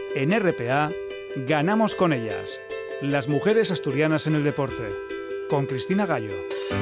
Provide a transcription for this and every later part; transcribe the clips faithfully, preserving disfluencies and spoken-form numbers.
En R P A, ganamos con ellas. Las mujeres asturianas en el deporte. Con Cristina Gallo.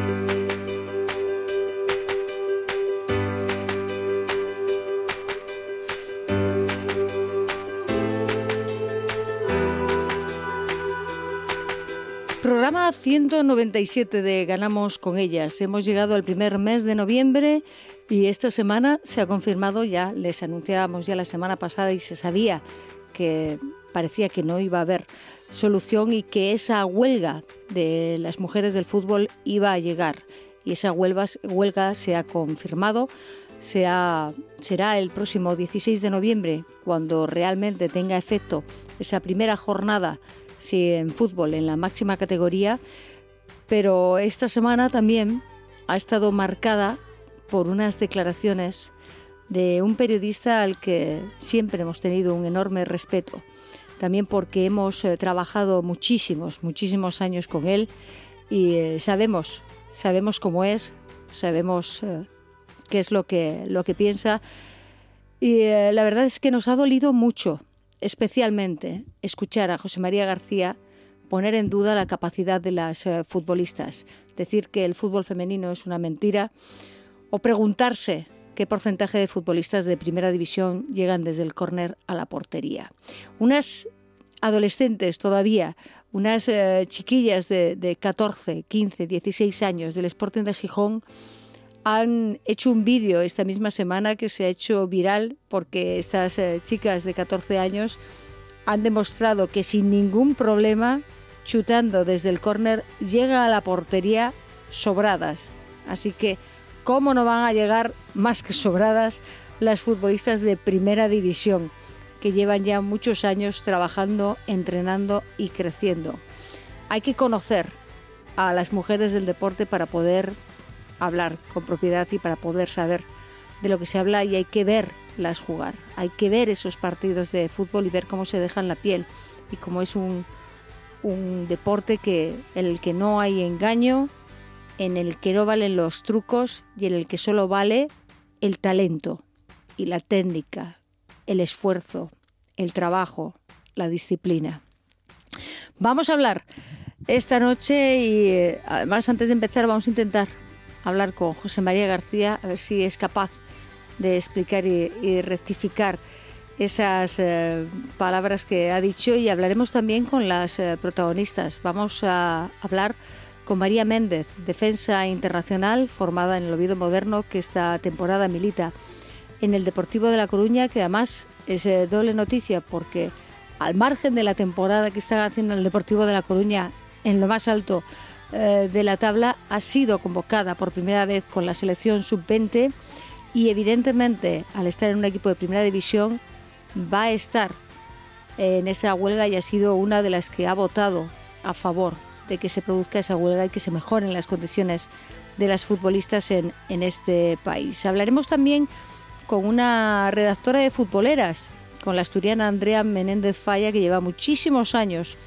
Programa ciento noventa y siete de Ganamos con ellas. Hemos llegado al primer mes de noviembre y esta semana se ha confirmado, ya les anunciábamos ya la semana pasada y se sabía que parecía que no iba a haber solución y que esa huelga de las mujeres del fútbol iba a llegar. Y esa huelga, huelga se ha confirmado, se ha, será el próximo dieciséis de noviembre cuando realmente tenga efecto esa primera jornada sí, en fútbol, en la máxima categoría, pero esta semana también ha estado marcada por unas declaraciones de un periodista al que siempre hemos tenido un enorme respeto, también porque hemos eh, trabajado muchísimos, muchísimos años con él y eh, sabemos, sabemos cómo es, sabemos eh, qué es lo que, lo que piensa y eh, la verdad es que nos ha dolido mucho, especialmente escuchar a José María García poner en duda la capacidad de las eh, futbolistas, decir que el fútbol femenino es una mentira o preguntarse qué porcentaje de futbolistas de primera división llegan desde el córner a la portería. Unas adolescentes todavía, unas eh, chiquillas de, de catorce, quince, dieciséis años del Sporting de Gijón han hecho un vídeo esta misma semana que se ha hecho viral porque estas eh, chicas de catorce años han demostrado que sin ningún problema, chutando desde el córner, llegan a la portería sobradas. Así que, ¿cómo no van a llegar más que sobradas las futbolistas de primera división que llevan ya muchos años trabajando, entrenando y creciendo? Hay que conocer a las mujeres del deporte para poder hablar con propiedad y para poder saber de lo que se habla y hay que verlas jugar, hay que ver esos partidos de fútbol y ver cómo se dejan la piel y cómo es un, un deporte que, en el que no hay engaño, en el que no valen los trucos y en el que solo vale el talento y la técnica, el esfuerzo, el trabajo, la disciplina. Vamos a hablar esta noche y eh, además antes de empezar vamos a intentar hablar con José María García, a ver si es capaz de explicar y, y rectificar esas eh, palabras que ha dicho y hablaremos también con las eh, protagonistas. Vamos a hablar con María Méndez, defensa internacional formada en el Oviedo Moderno, que esta temporada milita en el Deportivo de La Coruña, que además es eh, doble noticia porque al margen de la temporada que están haciendo en el Deportivo de La Coruña en lo más alto de la tabla, ha sido convocada por primera vez con la selección sub veinte y evidentemente al estar en un equipo de primera división va a estar en esa huelga y ha sido una de las que ha votado a favor de que se produzca esa huelga y que se mejoren las condiciones de las futbolistas en, en este país. Hablaremos también con una redactora de futboleras, con la asturiana Andrea Menéndez Falla, que lleva muchísimos años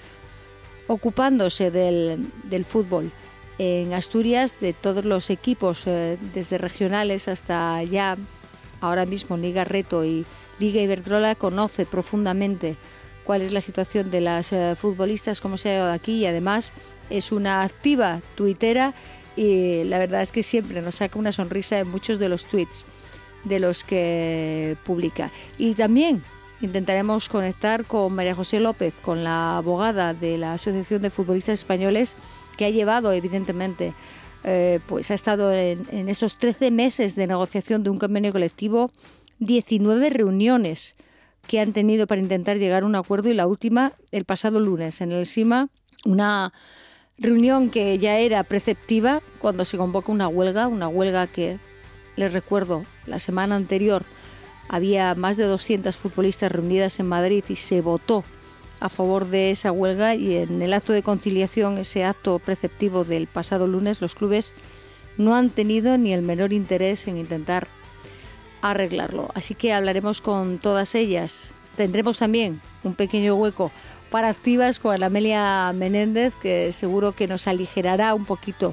ocupándose del, del fútbol en Asturias, de todos los equipos, eh, desde regionales hasta ya ahora mismo Liga Reto y Liga Iberdrola, conoce profundamente cuál es la situación de las eh, futbolistas, cómo se ha dado aquí y además es una activa tuitera y la verdad es que siempre nos saca una sonrisa en muchos de los tweets de los que publica. Y también intentaremos conectar con María José López, con la abogada de la Asociación de Futbolistas Españoles, que ha llevado, evidentemente, eh, pues ha estado en, en esos trece meses de negociación de un convenio colectivo, diecinueve reuniones que han tenido para intentar llegar a un acuerdo y la última el pasado lunes en el SIMA, una reunión que ya era preceptiva cuando se convoca una huelga, una huelga que, les recuerdo, la semana anterior había más de doscientas futbolistas reunidas en Madrid y se votó a favor de esa huelga y en el acto de conciliación, ese acto preceptivo del pasado lunes, los clubes no han tenido ni el menor interés en intentar arreglarlo. Así que hablaremos con todas ellas. Tendremos también un pequeño hueco para activas con Ana Amelia Menéndez, que seguro que nos aligerará un poquito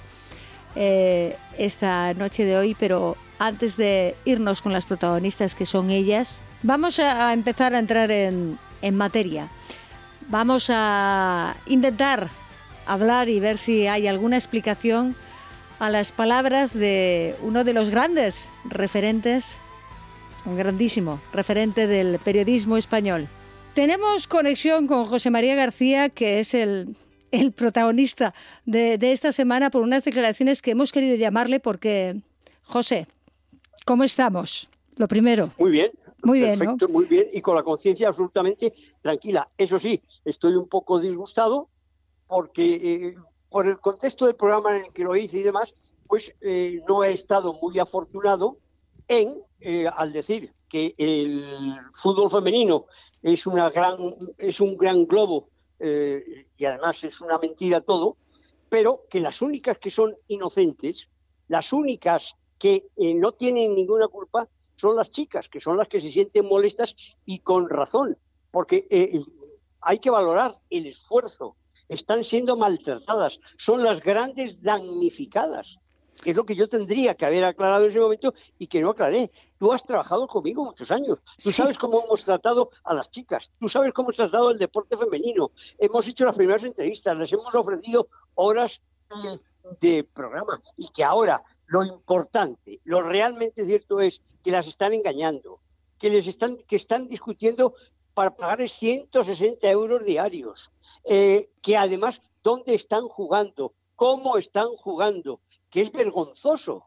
eh, esta noche de hoy, pero antes de irnos con las protagonistas que son ellas, vamos a empezar a entrar en, en materia. Vamos a intentar hablar y ver si hay alguna explicación a las palabras de uno de los grandes referentes, un grandísimo referente del periodismo español. Tenemos conexión con José María García, que es el, el protagonista de, de esta semana, por unas declaraciones que hemos querido llamarle porque, José, ¿cómo estamos? Lo primero. Muy bien. Muy bien, perfecto, ¿no? Muy bien, y con la conciencia absolutamente tranquila. Eso sí, estoy un poco disgustado porque eh, por el contexto del programa en el que lo hice y demás, pues eh, no he estado muy afortunado en, eh, al decir que el fútbol femenino es una gran, es un gran globo eh, y además es una mentira todo, pero que las únicas que son inocentes, las únicas que eh, no tienen ninguna culpa, son las chicas, que son las que se sienten molestas y con razón, porque eh, hay que valorar el esfuerzo. Están siendo maltratadas, son las grandes damnificadas, que es lo que yo tendría que haber aclarado en ese momento y que no aclaré. Tú has trabajado conmigo muchos años, tú sabes cómo hemos tratado a las chicas, tú sabes cómo hemos tratado el deporte femenino, hemos hecho las primeras entrevistas, les hemos ofrecido horas eh, de programa y que ahora lo importante, lo realmente cierto es que las están engañando, que les están, que están discutiendo para pagarles ciento sesenta euros diarios, eh, que además dónde están jugando, cómo están jugando, que es vergonzoso.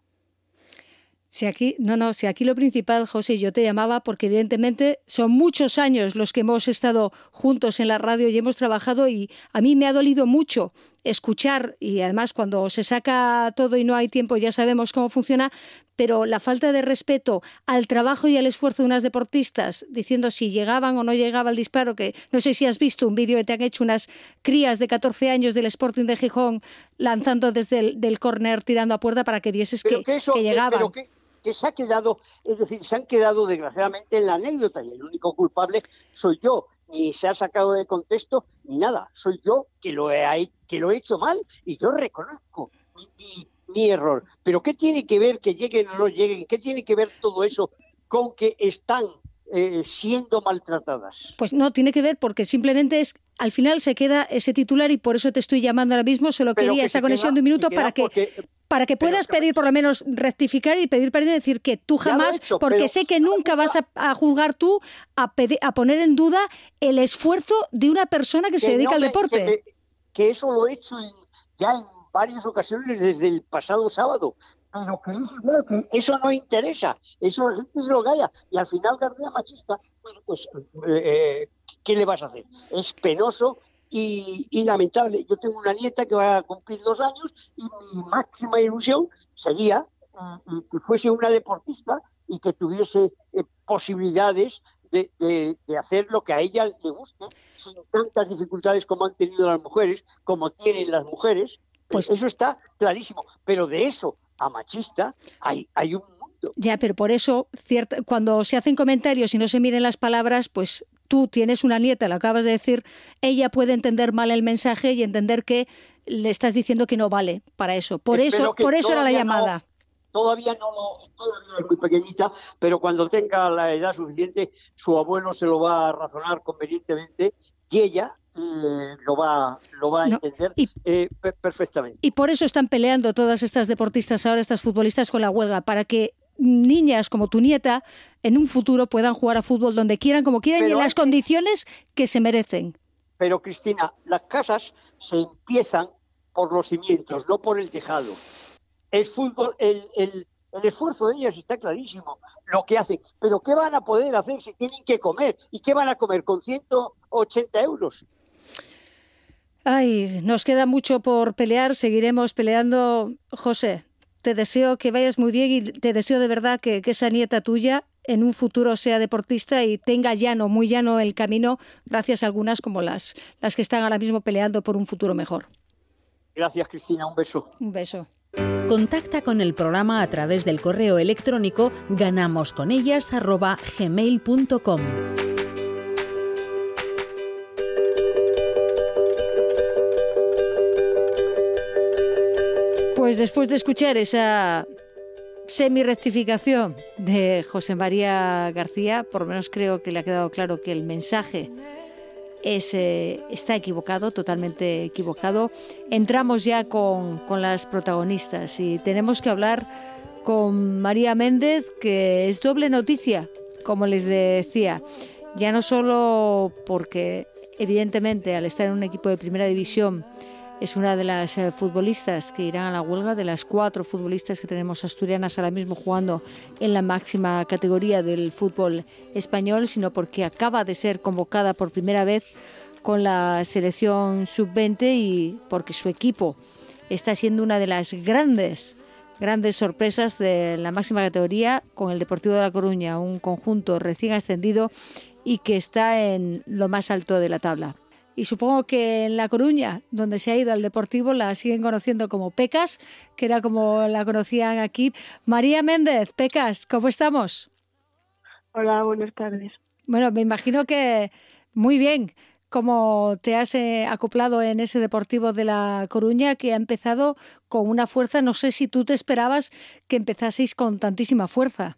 Si aquí, no, no, si aquí lo principal, José, yo te llamaba porque evidentemente son muchos años los que hemos estado juntos en la radio y hemos trabajado y a mí me ha dolido mucho escuchar y además cuando se saca todo y no hay tiempo ya sabemos cómo funciona, pero la falta de respeto al trabajo y al esfuerzo de unas deportistas diciendo si llegaban o no llegaba el disparo, que no sé si has visto un vídeo que te han hecho unas crías de catorce años del Sporting de Gijón lanzando desde el del córner tirando a puerta para que vieses que, que, eso, que llegaban. Pero que, que se ha quedado, es decir, se han quedado desgraciadamente en la anécdota y el único culpable soy yo. Ni se ha sacado de contexto ni nada. Soy yo que lo he, que lo he hecho mal y yo reconozco mi, mi, mi error. Pero ¿qué tiene que ver que lleguen o no lleguen? ¿Qué tiene que ver todo eso con que están eh, siendo maltratadas? Pues no, tiene que ver porque simplemente es, al final se queda ese titular y por eso te estoy llamando ahora mismo. Solo Pero quería que esta conexión de un minuto para que... Porque... para que puedas pero, pedir por lo menos rectificar y pedir perdón y decir que tú jamás, hecho, porque pero, sé que nunca vas a, a juzgar tú, a, pedir, a poner en duda el esfuerzo de una persona que, que se dedica no me, al deporte. Que, me, que eso lo he hecho en, ya en varias ocasiones desde el pasado sábado, pero que, bueno, que eso no interesa, eso la gente se lo calla y al final García machista, bueno, pues, eh, ¿qué le vas a hacer? Es penoso. Y, y lamentable. Yo tengo una nieta que va a cumplir dos años y mi máxima ilusión sería eh, que fuese una deportista y que tuviese eh, posibilidades de, de, de hacer lo que a ella le guste sin tantas dificultades como han tenido las mujeres, como tienen las mujeres. Pues eso está clarísimo. Pero de eso a machista hay, hay un mundo. Ya, pero por eso cierta, cuando se hacen comentarios y no se miden las palabras, pues tú tienes una nieta, lo acabas de decir, ella puede entender mal el mensaje y entender que le estás diciendo que no vale para eso. Por Espero eso, por eso era la llamada. No, todavía no lo, todavía es muy pequeñita, pero cuando tenga la edad suficiente, su abuelo se lo va a razonar convenientemente y ella eh, lo va, lo va a no, entender y, eh, per- perfectamente. Y por eso están peleando todas estas deportistas ahora, estas futbolistas con la huelga, para que niñas como tu nieta en un futuro puedan jugar a fútbol donde quieran, como quieran pero y en las que... condiciones que se merecen. Pero Cristina, las casas se empiezan por los cimientos, no por el tejado. El fútbol, el, el, el esfuerzo de ellas está clarísimo, lo que hacen. Pero ¿qué van a poder hacer si tienen que comer? ¿Y qué van a comer con ciento ochenta euros? Ay, nos queda mucho por pelear, seguiremos peleando, José. Te deseo que vayas muy bien y te deseo de verdad que, que esa nieta tuya en un futuro sea deportista y tenga llano, muy llano el camino, gracias a algunas como las, las que están ahora mismo peleando por un futuro mejor. Gracias, Cristina. Un beso. Un beso. Contacta con el programa a través del correo electrónico ganamosconellas arroba gmail punto com. Pues después de escuchar esa semi-rectificación de José María García, por lo menos creo que le ha quedado claro que el mensaje es, eh, está equivocado, totalmente equivocado. Entramos ya con, con las protagonistas y tenemos que hablar con María Méndez, que es doble noticia, como les decía. Ya no solo porque, evidentemente, al estar en un equipo de primera división, es una de las eh, futbolistas que irán a la huelga, de las cuatro futbolistas que tenemos asturianas ahora mismo jugando en la máxima categoría del fútbol español, sino porque acaba de ser convocada por primera vez con la selección sub veinte y porque su equipo está siendo una de las grandes, grandes sorpresas de la máxima categoría con el Deportivo de La Coruña, un conjunto recién ascendido y que está en lo más alto de la tabla. Y supongo que en La Coruña, donde se ha ido al Deportivo, la siguen conociendo como Pecas, que era como la conocían aquí. María Méndez, Pecas, ¿cómo estamos? Hola, buenas tardes. Bueno, me imagino que muy bien, cómo te has eh, acoplado en ese Deportivo de La Coruña, que ha empezado con una fuerza. No sé si tú te esperabas que empezaseis con tantísima fuerza.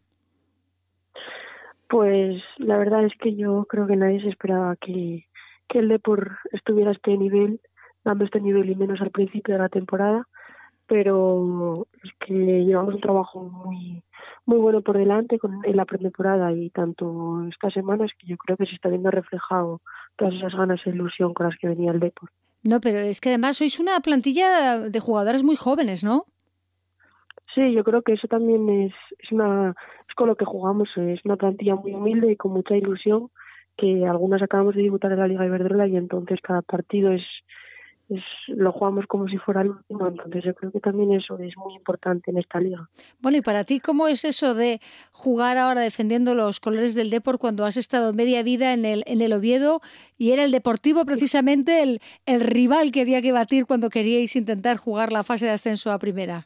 Pues la verdad es que yo creo que nadie se esperaba que, que el Depor estuviera a este nivel, dando este nivel y menos al principio de la temporada, pero es que llevamos un trabajo muy muy bueno por delante con, en la pretemporada y tanto estas semanas que yo creo que se está viendo reflejado todas esas ganas e ilusión con las que venía el Depor. No, pero es que además sois una plantilla de jugadoras muy jóvenes, ¿no? Sí, yo creo que eso también es, es una es con lo que jugamos, es una plantilla muy humilde y con mucha ilusión, que algunas acabamos de debutar en la Liga Iberdrola y entonces cada partido es, es lo jugamos como si fuera el último, entonces yo creo que también eso es muy importante en esta liga. Bueno, y para ti, ¿cómo es eso de jugar ahora defendiendo los colores del Depor cuando has estado media vida en el, en el Oviedo y era el Deportivo precisamente el, el rival que había que batir cuando queríais intentar jugar la fase de ascenso a primera?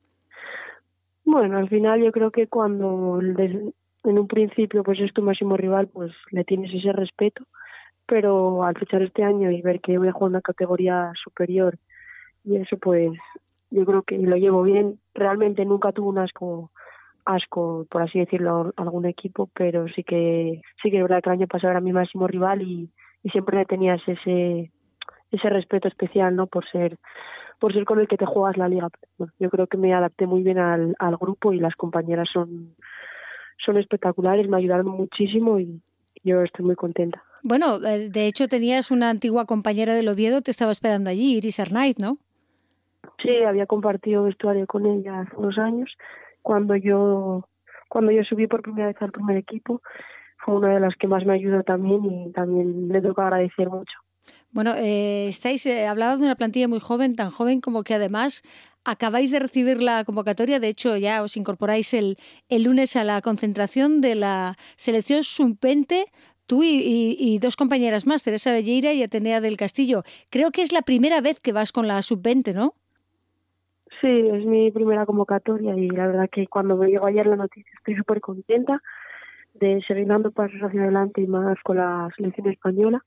Bueno, al final yo creo que cuando desde, en un principio pues es tu máximo rival, pues le tienes ese respeto, pero al fichar este año y ver que voy a jugar una categoría superior y eso pues yo creo que lo llevo bien. Realmente nunca tuve un asco, asco por así decirlo, a algún equipo, pero sí que sí que es verdad que el año pasado era mi máximo rival y, y siempre le tenías ese ese respeto especial, ¿no? Por ser por ser con el que te juegas la liga. Bueno, yo creo que me adapté muy bien al, al grupo y las compañeras son, son espectaculares, me ayudaron muchísimo y yo estoy muy contenta. Bueno, de hecho tenías una antigua compañera del Oviedo, te estaba esperando allí, Iris Arnaiz, ¿no? Sí, había compartido vestuario con ella hace unos años. Cuando yo cuando yo subí por primera vez al primer equipo, fue una de las que más me ayudó también y también le tengo que agradecer mucho. Bueno, eh, estáis eh, hablando de una plantilla muy joven, tan joven como que además acabáis de recibir la convocatoria. De hecho, ya os incorporáis el, el lunes a la concentración de la selección sub veinte, tú y, y, y dos compañeras más, Teresa Belleira y Atenea del Castillo. Creo que es la primera vez que vas con la sub veinte, ¿no? Sí, es mi primera convocatoria y la verdad que cuando me llegó ayer la noticia estoy súper contenta de seguir dando pasos hacia adelante y más con la selección española.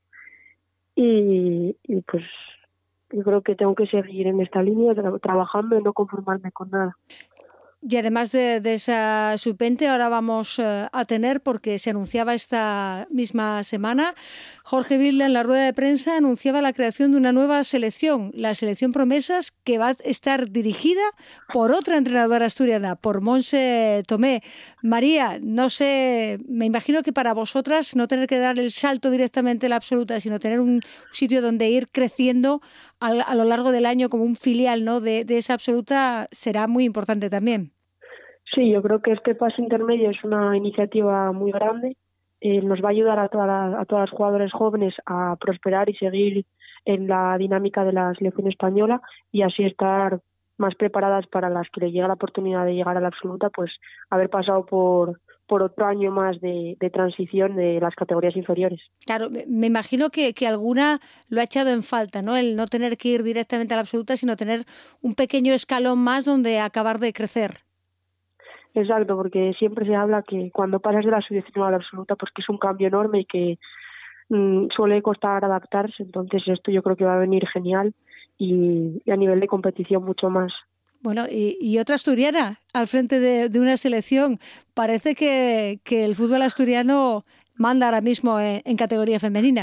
Y, y pues yo creo que tengo que seguir en esta línea tra- trabajando y no conformarme con nada. Y además de, de esa sub veinte, ahora vamos uh, a tener, porque se anunciaba esta misma semana, Jorge Vilda en la rueda de prensa anunciaba la creación de una nueva selección, la selección Promesas, que va a estar dirigida por otra entrenadora asturiana, por Montse Tomé. María, no sé, me imagino que para vosotras no tener que dar el salto directamente a la absoluta, sino tener un sitio donde ir creciendo a, a lo largo del año como un filial, ¿no?, de, de esa absoluta, será muy importante también. Sí, yo creo que este paso intermedio es una iniciativa muy grande. Eh, nos va a ayudar a, toda la, a todas las jugadoras jóvenes a prosperar y seguir en la dinámica de la selección española y así estar más preparadas para las que le llega la oportunidad de llegar a la absoluta, pues haber pasado por, por otro año más de, de transición de las categorías inferiores. Claro, me imagino que, que alguna lo ha echado en falta, ¿no? El no tener que ir directamente a la absoluta, sino tener un pequeño escalón más donde acabar de crecer. Exacto, porque siempre se habla que cuando pasas de la sub diecinueve a la absoluta, pues que es un cambio enorme y que mmm, suele costar adaptarse. Entonces esto yo creo que va a venir genial y, y a nivel de competición mucho más. Bueno, y, y otra asturiana al frente de, de una selección. Parece que, que el fútbol asturiano manda ahora mismo en, en categoría femenina.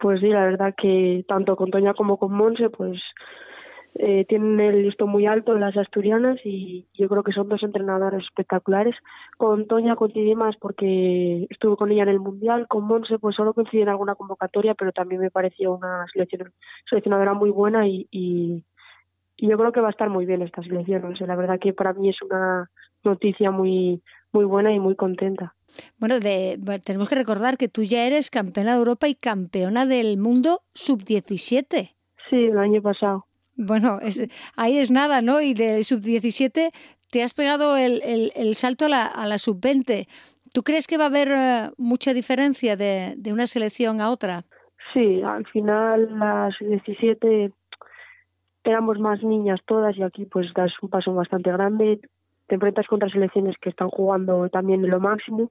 Pues sí, la verdad que tanto con Toña como con Monse, pues eh, tienen el listón muy alto las asturianas y yo creo que son dos entrenadoras espectaculares. Con Toña coincidí más porque estuve con ella en el Mundial, con Monse pues solo coincidí en alguna convocatoria, pero también me pareció una seleccion- seleccionadora muy buena y, y, y yo creo que va a estar muy bien esta selección. O sea, la verdad que para mí es una noticia muy muy buena y muy contenta. Bueno, de, bueno, tenemos que recordar que tú ya eres campeona de Europa y campeona del mundo sub diecisiete. Sí, el año pasado. Bueno, es, ahí es nada, ¿no? Y de sub diecisiete te has pegado el, el, el salto a la, a la sub veinte. ¿Tú crees que va a haber uh, mucha diferencia de, de una selección a otra? Sí, al final la sub diecisiete éramos más niñas todas y aquí pues das un paso bastante grande. Te enfrentas contra selecciones que están jugando también en lo máximo,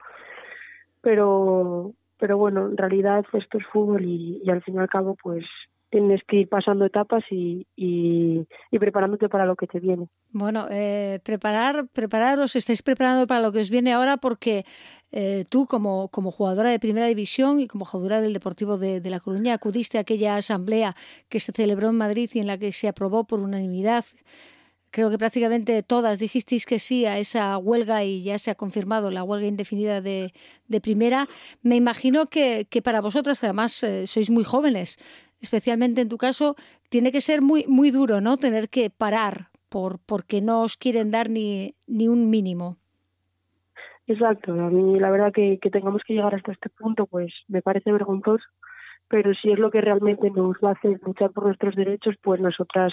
pero pero bueno, en realidad esto es fútbol y, y al fin y al cabo pues tienes que ir pasando etapas y, y, y preparándote para lo que te viene. Bueno, eh, preparar, prepararos, estáis preparando para lo que os viene ahora porque eh, tú como, como jugadora de Primera División y como jugadora del Deportivo de, de La Coruña acudiste a aquella asamblea que se celebró en Madrid y en la que se aprobó por unanimidad. Creo que prácticamente todas dijisteis que sí a esa huelga y ya se ha confirmado la huelga indefinida de, de primera. Me imagino que, que para vosotras, además, eh, sois muy jóvenes, especialmente en tu caso, tiene que ser muy muy duro, ¿no? Tener que parar por porque no os quieren dar ni, ni un mínimo. Exacto, a mí la verdad que, que tengamos que llegar hasta este punto pues me parece vergonzoso, pero si es lo que realmente nos va a hacer luchar por nuestros derechos, pues nosotras...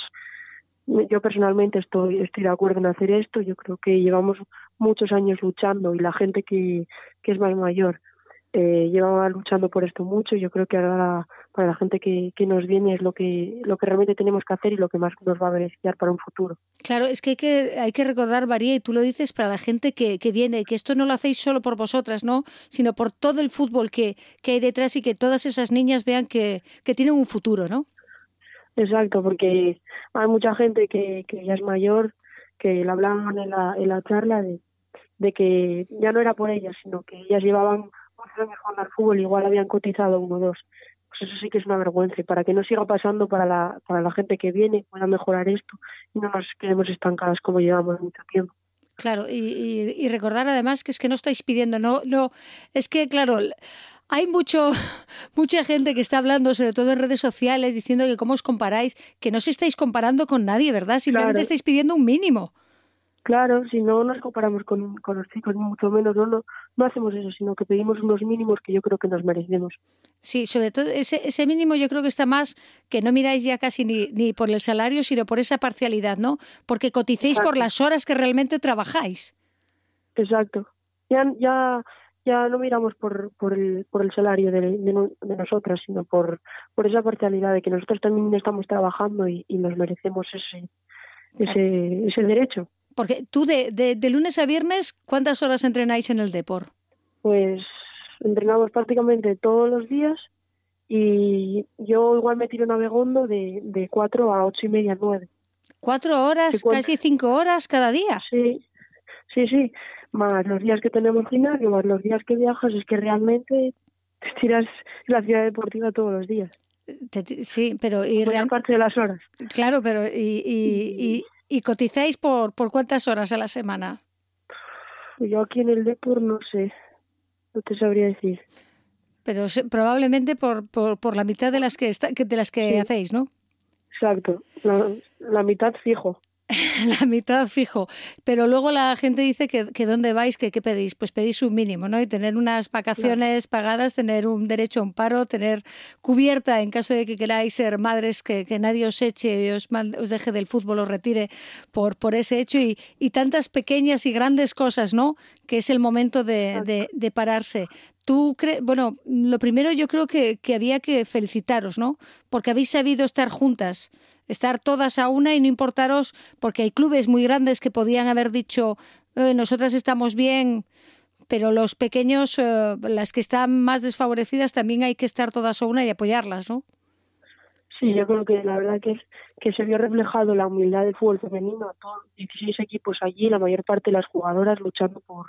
Yo personalmente estoy estoy de acuerdo en hacer esto. Yo creo que llevamos muchos años luchando y la gente que, que es más mayor eh, lleva luchando por esto mucho. Yo creo que ahora para la gente que, que nos viene es lo que lo que realmente tenemos que hacer y lo que más nos va a beneficiar para un futuro. Claro, es que hay que, hay que recordar, María, y tú lo dices para la gente que, que viene, que esto no lo hacéis solo por vosotras, ¿no? Sino por todo el fútbol que, que hay detrás y que todas esas niñas vean que, que tienen un futuro, ¿no? Exacto, porque hay mucha gente que, que ya es mayor, que le hablaban en la, en la charla de, de que ya no era por ellas, sino que ellas llevaban muchos años jugando al fútbol, igual habían cotizado uno o dos. Pues eso sí que es una vergüenza, y para que no siga pasando para la, para la gente que viene, pueda mejorar esto y no nos quedemos estancadas como llevamos mucho tiempo. Claro, y, y, y recordar además que es que no estáis pidiendo, no, no, es que claro, hay mucho, mucha gente que está hablando, sobre todo en redes sociales, diciendo que cómo os comparáis, que no os estáis comparando con nadie, ¿verdad? Simplemente claro. Estáis pidiendo un mínimo. Claro, si no nos comparamos con, con los chicos, ni mucho menos, no, no, no hacemos eso, sino que pedimos unos mínimos que yo creo que nos merecemos. Sí, sobre todo ese, ese mínimo yo creo que está más, que no miráis ya casi ni, ni por el salario, sino por esa parcialidad, ¿no? Porque coticéis Exacto. por las horas que realmente trabajáis. Exacto. Ya, ya, ya no miramos por, por, el, por el salario de, de, de nosotras, sino por, por esa parcialidad de que nosotros también estamos trabajando y, y nos merecemos ese, ese, ese derecho. Porque tú de, de, de lunes a viernes, ¿cuántas horas entrenáis en el Depor? Pues entrenamos prácticamente todos los días y yo igual me tiro navegondo de, de cuatro a ocho y media, nueve. ¿Cuatro horas, casi cinco horas cada día? Sí, sí, sí. Más los días que tenemos gimnasio, más los días que viajas, es que realmente te tiras la ciudad deportiva todos los días. Te, sí, pero... y real... parte de las horas. Claro, pero y... y, y... ¿Y cotizáis por, por cuántas horas a la semana? Yo aquí en el Depor no sé, no te sabría decir. Pero se, probablemente por, por, por la mitad de las que, está, de las que sí. hacéis, ¿no? Exacto, la, la mitad fijo. La mitad fijo, pero luego la gente dice que, que ¿dónde vais? Que ¿qué pedís? Pues pedís un mínimo, ¿no? Y tener unas vacaciones claro. pagadas, tener un derecho a un paro, tener cubierta en caso de que queráis ser madres, que, que nadie os eche y os, mande, os deje del fútbol, os retire por, por ese hecho y, y tantas pequeñas y grandes cosas, ¿no? Que es el momento de, de, de pararse. Tú crees, bueno, lo primero yo creo que, que había que felicitaros, ¿no? Porque habéis sabido estar juntas. Estar todas a una y no importaros, porque hay clubes muy grandes que podían haber dicho eh, nosotras estamos bien, pero los pequeños, eh, las que están más desfavorecidas, también hay que estar todas a una y apoyarlas, ¿no? Sí, yo creo que la verdad que es que se vio reflejado la humildad del fútbol femenino, todos dieciséis equipos allí, la mayor parte de las jugadoras luchando por,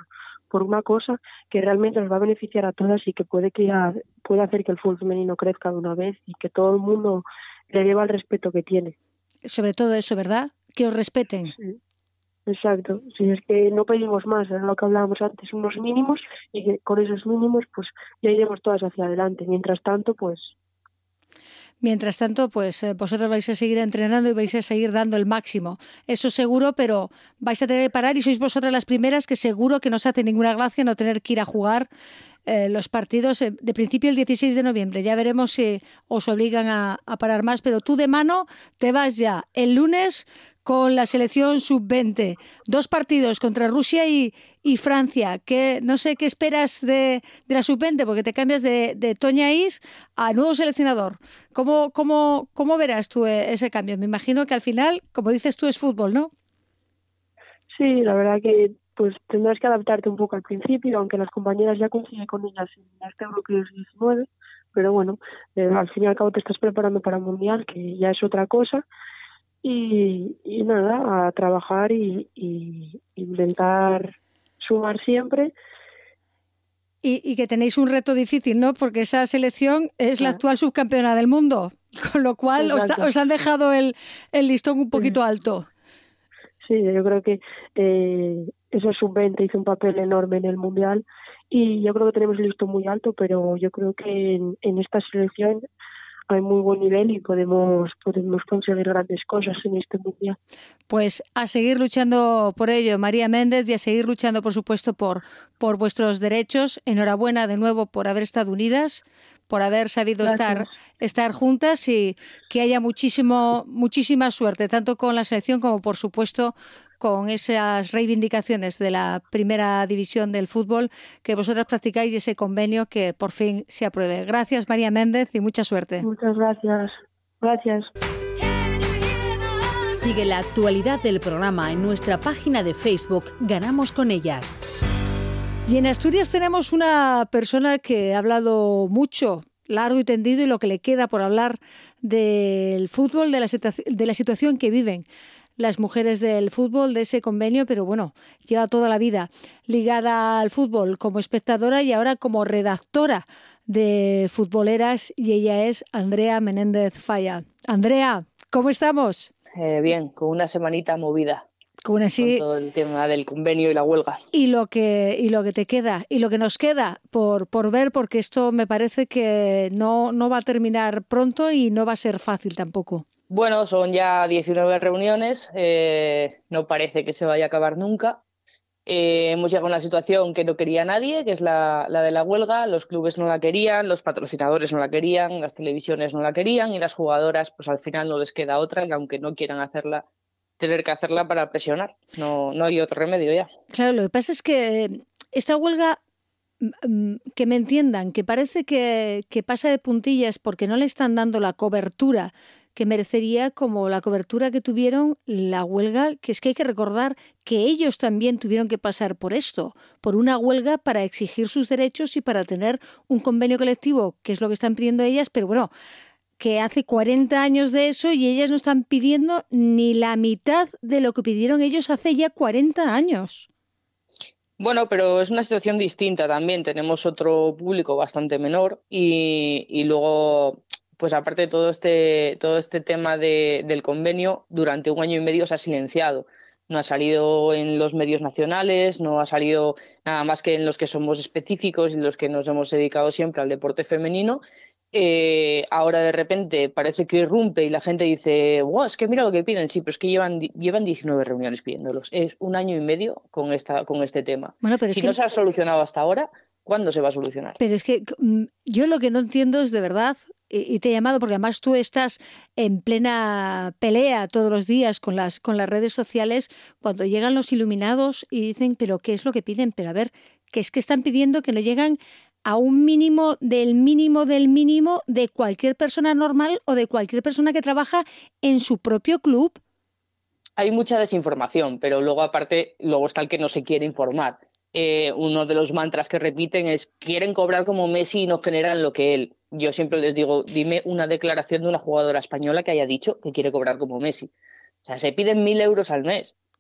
por una cosa que realmente nos va a beneficiar a todas y que puede, que ya, puede hacer que el fútbol femenino crezca de una vez y que todo el mundo le deba el respeto que tiene. Sobre todo eso, ¿verdad? Que os respeten. Sí. Exacto, si es que no pedimos más, era lo que hablábamos antes, unos mínimos, y que con esos mínimos pues ya iremos todas hacia adelante. Mientras tanto, pues... Mientras tanto, pues eh, vosotros vais a seguir entrenando y vais a seguir dando el máximo. Eso seguro, pero vais a tener que parar y sois vosotras las primeras que seguro que no os hace ninguna gracia no tener que ir a jugar eh, los partidos eh, de principio el dieciséis de noviembre. Ya veremos si os obligan a, a parar más, pero tú de mano te vas ya el lunes con la selección sub veinte. Dos partidos contra Rusia y, y Francia. Que no sé qué esperas de, de la sub veinte, porque te cambias de, de Toña Is a nuevo seleccionador. ¿Cómo, cómo, ¿Cómo verás tú ese cambio? Me imagino que al final, como dices tú, es fútbol, ¿no? Sí, la verdad que pues tendrás que adaptarte un poco al principio, aunque las compañeras ya coinciden con ellas en este bloque diecinueve, pero bueno, eh, al fin y al cabo te estás preparando para el Mundial, que ya es otra cosa. Y, y nada, a trabajar y, y intentar sumar siempre. Y, y que tenéis un reto difícil, ¿no? Porque esa selección es la actual subcampeona del mundo, con lo cual os, os han dejado el, el listón un poquito alto. Sí, yo creo que eh, esa sub veinte hizo un papel enorme en el Mundial y yo creo que tenemos el listón muy alto, pero yo creo que en, en esta selección hay muy buen nivel y podemos podemos conseguir grandes cosas en este mundial. Pues a seguir luchando por ello, María Méndez, y a seguir luchando, por supuesto, por, por vuestros derechos. Enhorabuena de nuevo por haber estado unidas, por haber sabido estar, estar juntas y que haya muchísimo muchísima suerte, tanto con la selección como, por supuesto, con esas reivindicaciones de la primera división del fútbol que vosotras practicáis y ese convenio que por fin se apruebe. Gracias, María Méndez, y mucha suerte. Muchas gracias. Gracias. Sigue la actualidad del programa en nuestra página de Facebook Ganamos con ellas. Y en Asturias tenemos una persona que ha hablado mucho, largo y tendido, y lo que le queda por hablar del fútbol, de la, situa- de la situación que viven las mujeres del fútbol, de ese convenio, pero bueno, lleva toda la vida ligada al fútbol como espectadora y ahora como redactora de Futboleras, y ella es Andrea Menéndez Falla. Andrea, ¿cómo estamos? Eh, bien, con una semanita movida. Con, así, con todo el tema del convenio y la huelga. Y lo que, y lo que te queda, y lo que nos queda por, por ver, porque esto me parece que no, no va a terminar pronto y no va a ser fácil tampoco. Bueno, son ya diecinueve reuniones, eh, no parece que se vaya a acabar nunca. Eh, hemos llegado a una situación que no quería nadie, que es la, la de la huelga. Los clubes no la querían, los patrocinadores no la querían, las televisiones no la querían y las jugadoras, pues al final no les queda otra, que aunque no quieran hacerla, tener que hacerla para presionar. No, no hay otro remedio ya. Claro, lo que pasa es que esta huelga, que me entiendan, que parece que, que pasa de puntillas porque no le están dando la cobertura que merecería, como la cobertura que tuvieron la huelga, que es que hay que recordar que ellos también tuvieron que pasar por esto, por una huelga para exigir sus derechos y para tener un convenio colectivo, que es lo que están pidiendo ellas, pero bueno, que hace cuarenta años de eso y ellas no están pidiendo ni la mitad de lo que pidieron ellos hace ya cuarenta años. Bueno, pero es una situación distinta también. Tenemos otro público bastante menor y, y luego, pues aparte de todo este, todo este tema de, del convenio, durante un año y medio se ha silenciado. No ha salido en los medios nacionales, no ha salido nada más que en los que somos específicos y los que nos hemos dedicado siempre al deporte femenino. Eh, ahora de repente parece que irrumpe y la gente dice, wow, es que mira lo que piden. Sí, pero es que llevan, llevan diecinueve reuniones pidiéndolos. Es un año y medio con, esta, con este tema. Bueno, pero si es que no se ha solucionado hasta ahora, ¿cuándo se va a solucionar? Pero es que yo lo que no entiendo es de verdad, y te he llamado porque además tú estás en plena pelea todos los días con las, con las redes sociales, cuando llegan los iluminados y dicen, pero ¿qué es lo que piden? Pero a ver, que es que están pidiendo que no llegan a un mínimo del mínimo del mínimo de cualquier persona normal o de cualquier persona que trabaja en su propio club. Hay mucha desinformación, pero luego aparte, luego está el que no se quiere informar. Eh, uno de los mantras que repiten es, quieren cobrar como Messi y no generan lo que él. Yo siempre les digo, dime una declaración de una jugadora española que haya dicho que quiere cobrar como Messi. O sea, se piden mil euros al mes.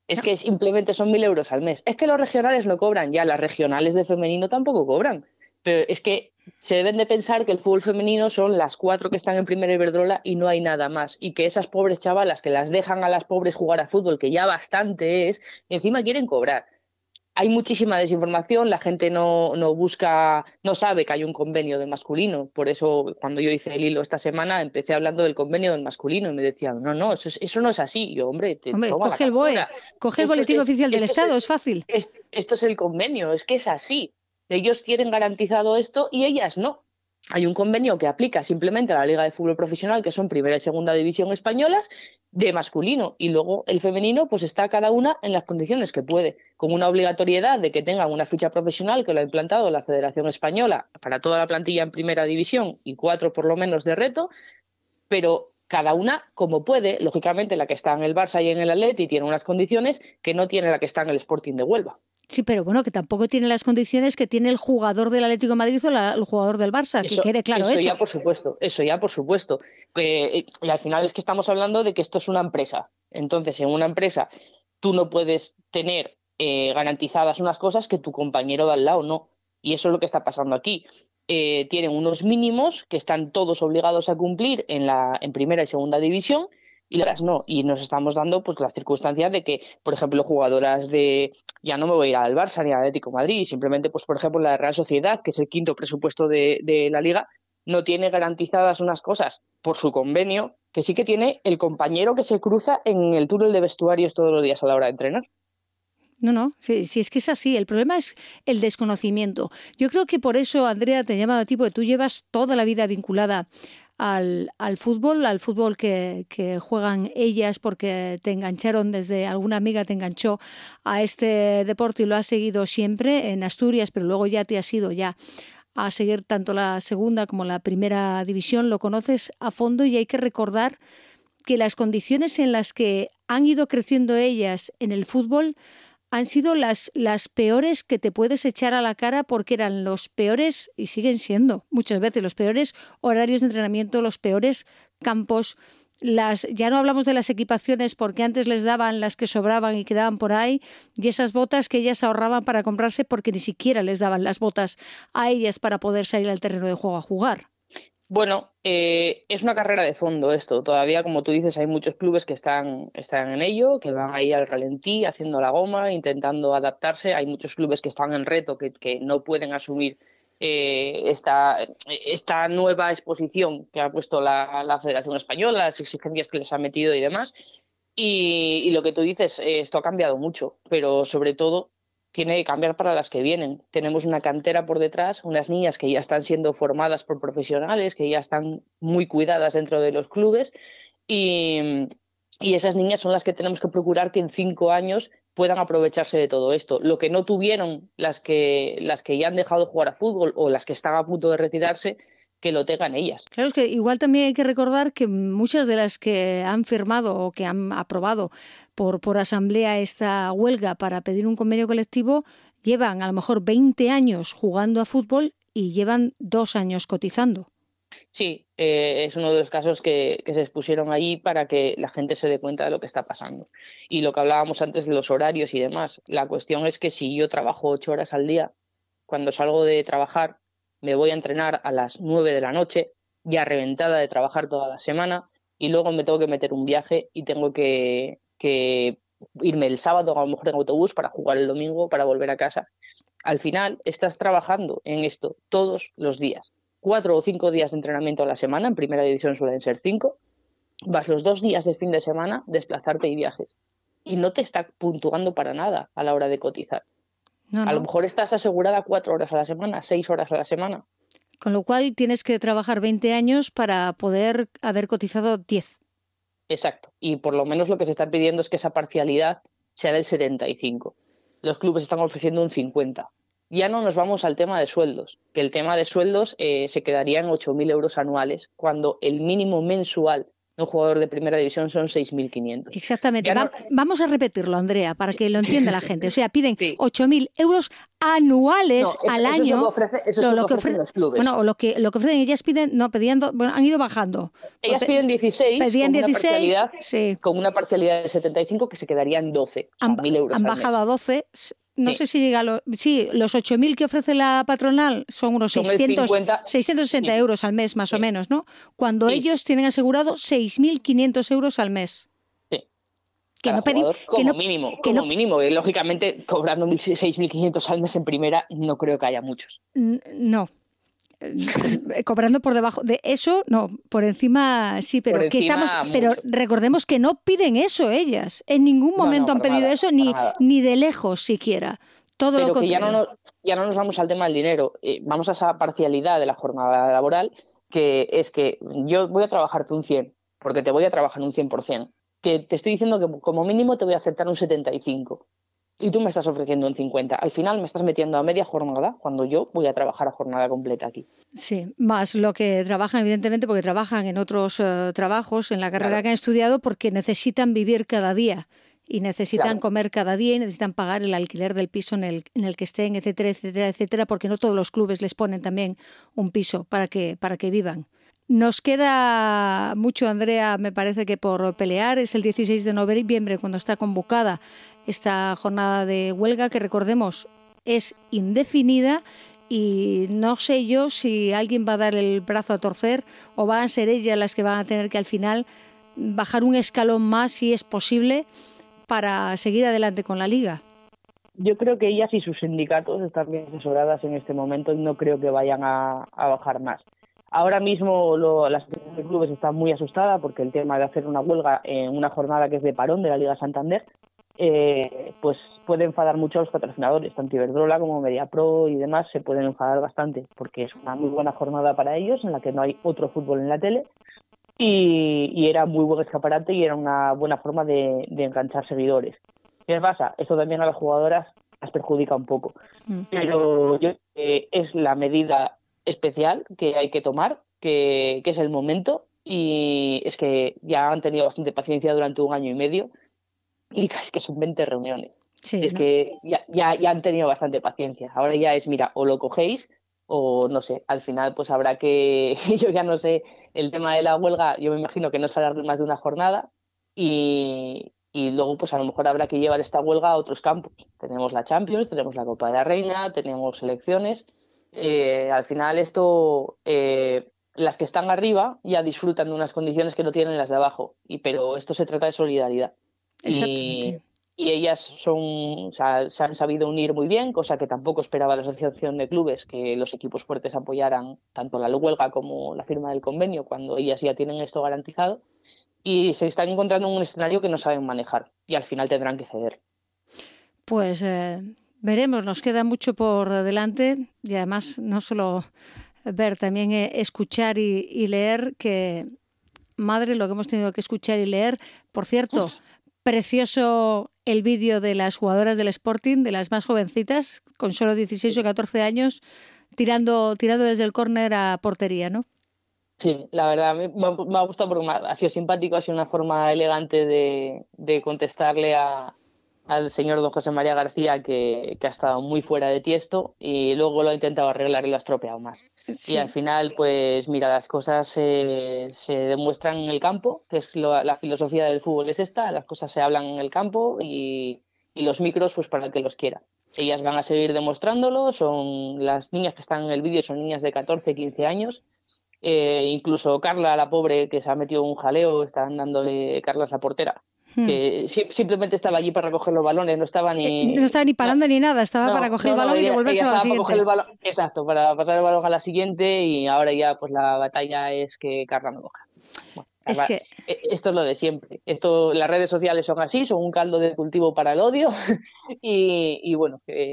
Es que simplemente son mil euros al mes. Es que los regionales no cobran, ya las regionales de femenino tampoco cobran. Pero es que se deben de pensar que el fútbol femenino son las cuatro que están en Primera Iberdrola y no hay nada más. Y que esas pobres chavalas que las dejan a las pobres jugar a fútbol, que ya bastante es, y encima quieren cobrar. Hay muchísima desinformación, la gente no, no busca, no sabe que hay un convenio de masculino. Por eso, cuando yo hice el hilo esta semana, empecé hablando del convenio del masculino y me decían, no, no, eso, eso no es así. Y yo, hombre, te Hombre, toma coge la el B O E, captura. coge el Esto boletín es- oficial del esto Estado, es, es fácil. es- esto es el convenio, es que es así. Ellos tienen garantizado esto y ellas no. Hay un convenio que aplica simplemente a la Liga de Fútbol Profesional, que son Primera y Segunda División españolas, de masculino, y luego el femenino pues está cada una en las condiciones que puede, con una obligatoriedad de que tengan una ficha profesional que lo ha implantado la Federación Española para toda la plantilla en Primera División y cuatro por lo menos de reto, pero cada una como puede. Lógicamente la que está en el Barça y en el Atleti tiene unas condiciones que no tiene la que está en el Sporting de Huelva. Sí, pero bueno, que tampoco tiene las condiciones que tiene el jugador del Atlético de Madrid o la- el jugador del Barça, que Eso, quede claro eso eso. ya por supuesto, eso ya por supuesto. Eh, y al final es que estamos hablando de que esto es una empresa. Entonces, en una empresa tú no puedes tener eh, garantizadas unas cosas que tu compañero de al lado no. Y eso es lo que está pasando aquí. Eh, tienen unos mínimos que están todos obligados a cumplir en la en primera y segunda división y las no. Y nos estamos dando pues las circunstancias de que, por ejemplo, jugadoras de ya no me voy a ir al Barça ni al Atlético de Madrid, simplemente, pues por ejemplo, la Real Sociedad, que es el quinto presupuesto de, de la Liga, no tiene garantizadas unas cosas por su convenio, que sí que tiene el compañero que se cruza en el túnel de vestuarios todos los días a la hora de entrenar. No, no, sí, sí, es que es así. El problema es el desconocimiento. Yo creo que por eso, Andrea, te he llamado a ti, porque tú llevas toda la vida vinculada al, al fútbol, al fútbol que, que juegan ellas, porque te engancharon desde, alguna amiga te enganchó a este deporte y lo has seguido siempre en Asturias, pero luego ya te has ido ya a seguir tanto la segunda como la primera división, lo conoces a fondo y hay que recordar que las condiciones en las que han ido creciendo ellas en el fútbol han sido las, las peores que te puedes echar a la cara, porque eran los peores, y siguen siendo muchas veces los peores horarios de entrenamiento, los peores campos. Las, ya no hablamos de las equipaciones, porque antes les daban las que sobraban y quedaban por ahí, y esas botas que ellas ahorraban para comprarse, porque ni siquiera les daban las botas a ellas para poder salir al terreno de juego a jugar. Bueno, eh, es una carrera de fondo esto. Todavía, como tú dices, hay muchos clubes que están, están en ello, que van ahí al ralentí, haciendo la goma, intentando adaptarse. Hay muchos clubes que están en reto, que, que no pueden asumir eh, esta, esta nueva exposición que ha puesto la, la Federación Española, las exigencias que les ha metido y demás. Y, y lo que tú dices, eh, esto ha cambiado mucho, pero sobre todo tiene que cambiar para las que vienen. Tenemos una cantera por detrás, unas niñas que ya están siendo formadas por profesionales, que ya están muy cuidadas dentro de los clubes y, y esas niñas son las que tenemos que procurar que en cinco años puedan aprovecharse de todo esto. Lo que no tuvieron las que, las que ya han dejado de jugar a fútbol o las que están a punto de retirarse, que lo tengan ellas. Claro, es que igual también hay que recordar que muchas de las que han firmado o que han aprobado por, por asamblea esta huelga para pedir un convenio colectivo llevan a lo mejor veinte años jugando a fútbol y llevan dos años cotizando. Sí, eh, es uno de los casos que, que se expusieron allí para que la gente se dé cuenta de lo que está pasando. Y lo que hablábamos antes de los horarios y demás, la cuestión es que si yo trabajo ocho horas al día, cuando salgo de trabajar me voy a entrenar a las nueve de la noche, ya reventada de trabajar toda la semana, y luego me tengo que meter un viaje y tengo que, que irme el sábado a lo mejor en autobús para jugar el domingo, para volver a casa. Al final estás trabajando en esto todos los días. Cuatro o cinco días de entrenamiento a la semana, en primera división suelen ser cinco, vas los dos días de fin de semana, desplazarte y viajes. Y no te está puntuando para nada a la hora de cotizar. No, no. A lo mejor estás asegurada cuatro horas a la semana, seis horas a la semana. Con lo cual tienes que trabajar veinte años para poder haber cotizado diez. Exacto. Y por lo menos lo que se está pidiendo es que esa parcialidad sea del setenta y cinco. Los clubes están ofreciendo un cincuenta. Ya no nos vamos al tema de sueldos, que el tema de sueldos eh, se quedaría en ocho mil euros anuales, cuando el mínimo mensual un jugador de primera división son seis mil quinientos. Exactamente. No... Va, vamos a repetirlo, Andrea, para que lo entienda la gente. O sea, piden sí. ocho mil euros anuales no, eso, al eso año. Es lo que ofrece, eso lo, es lo, lo que ofrecen ofre... los clubes. Bueno, o lo que, lo que ofrecen, ellas piden, no, pedían, bueno, han ido bajando. Ellas piden dieciséis, pedían con, dieciséis una parcialidad, sí. con una parcialidad de setenta y cinco que se quedaría en doce, o sea, han, mil euros han al bajado mes. a doce. No sí. sé si llega a los... Sí, los ocho mil que ofrece la patronal son unos son seiscientos, cincuenta, seiscientos sesenta sí. euros al mes, más sí. o menos, ¿no? Cuando sí. ellos tienen asegurado seis mil quinientos euros al mes. Sí. Que no, jugador, que como no, mínimo, que como no, mínimo. Y, lógicamente, cobrando seis mil quinientos al mes en primera, no creo que haya muchos. No. Cobrando por debajo de eso, no, por encima sí, pero por que encima, estamos, pero recordemos que no piden eso ellas, en ningún momento no, no, han pedido nada, eso, ni, nada. ni de lejos siquiera, todo pero lo que contrario. ya no, nos, ya no nos vamos al tema del dinero, eh, vamos a esa parcialidad de la jornada laboral, que es que yo voy a trabajarte un cien, porque te voy a trabajar un cien por ciento, que te estoy diciendo que como mínimo te voy a aceptar un setenta y cinco. Y tú me estás ofreciendo un cincuenta. Al final me estás metiendo a media jornada cuando yo voy a trabajar a jornada completa aquí. Sí, más lo que trabajan, evidentemente, porque trabajan en otros uh, trabajos, en la carrera claro. que han estudiado, porque necesitan vivir cada día y necesitan claro. comer cada día y necesitan pagar el alquiler del piso en el, en el que estén, etcétera, etcétera, etcétera, porque no todos los clubes les ponen también un piso para que, para que vivan. Nos queda mucho, Andrea, me parece que por pelear. Es el dieciséis de noviembre cuando está convocada esta jornada de huelga, que recordemos es indefinida, y no sé yo si alguien va a dar el brazo a torcer o van a ser ellas las que van a tener que al final bajar un escalón más, si es posible, para seguir adelante con la liga. Yo creo que ellas y sus sindicatos están bien asesoradas en este momento y no creo que vayan a, a bajar más. Ahora mismo lo, la asociación de clubes está muy asustada porque el tema de hacer una huelga en una jornada que es de parón de la Liga Santander, eh, pues puede enfadar mucho a los patrocinadores, tanto Iberdrola como Mediapro y demás se pueden enfadar bastante porque es una muy buena jornada para ellos en la que no hay otro fútbol en la tele y, y era muy buen escaparate y era una buena forma de, de enganchar seguidores. ¿Qué pasa? Esto también a las jugadoras las perjudica un poco, mm. pero yo, eh, es la medida especial que hay que tomar, que, que es el momento, y es que ya han tenido bastante paciencia durante un año y medio y casi que son veinte reuniones. Sí, es ¿no? que ya, ya, ya han tenido bastante paciencia. Ahora ya es, mira, o lo cogéis o no sé, al final pues habrá que, yo ya no sé, el tema de la huelga, yo me imagino que no es alargar más de una jornada y, y luego pues a lo mejor habrá que llevar esta huelga a otros campos. Tenemos la Champions, tenemos la Copa de la Reina, tenemos selecciones. Eh, al final esto, eh, las que están arriba ya disfrutan de unas condiciones que no tienen las de abajo, y, pero esto se trata de solidaridad y, y ellas son, o sea, se han sabido unir muy bien, cosa que tampoco esperaba la asociación de clubes, que los equipos fuertes apoyaran tanto la huelga como la firma del convenio cuando ellas ya tienen esto garantizado, y se están encontrando en un escenario que no saben manejar y al final tendrán que ceder. Pues eh... veremos, nos queda mucho por delante y además no solo ver, también escuchar y, y leer, que madre lo que hemos tenido que escuchar y leer. Por cierto, Uf. precioso el vídeo de las jugadoras del Sporting, de las más jovencitas, con solo dieciséis o catorce años, tirando, tirando desde el córner a portería, ¿no? Sí, la verdad, me, me ha gustado porque ha sido simpático, ha sido una forma elegante de, de contestarle a al señor don José María García, que, que ha estado muy fuera de tiesto y luego lo ha intentado arreglar y lo ha estropeado más. Sí. Y al final, pues mira, las cosas se, se demuestran en el campo, que es lo, la filosofía del fútbol es esta, las cosas se hablan en el campo y, y los micros pues para el que los quiera. Ellas van a seguir demostrándolo, son las niñas que están en el vídeo, son niñas de catorce, quince años. Eh, incluso Carla, la pobre, que se ha metido un jaleo, están dándole, Carla es la portera, que hmm. simplemente estaba allí para recoger los balones, no estaba ni... No estaba ni parando no, ni nada, estaba no, para coger no, el balón no, y devolverse a la siguiente. Para coger el balón, exacto, para pasar el balón a la siguiente, y ahora ya pues la batalla es que Carla no coja. Bueno, es que... Esto es lo de siempre. Esto, las redes sociales son así, son un caldo de cultivo para el odio y, y bueno, que,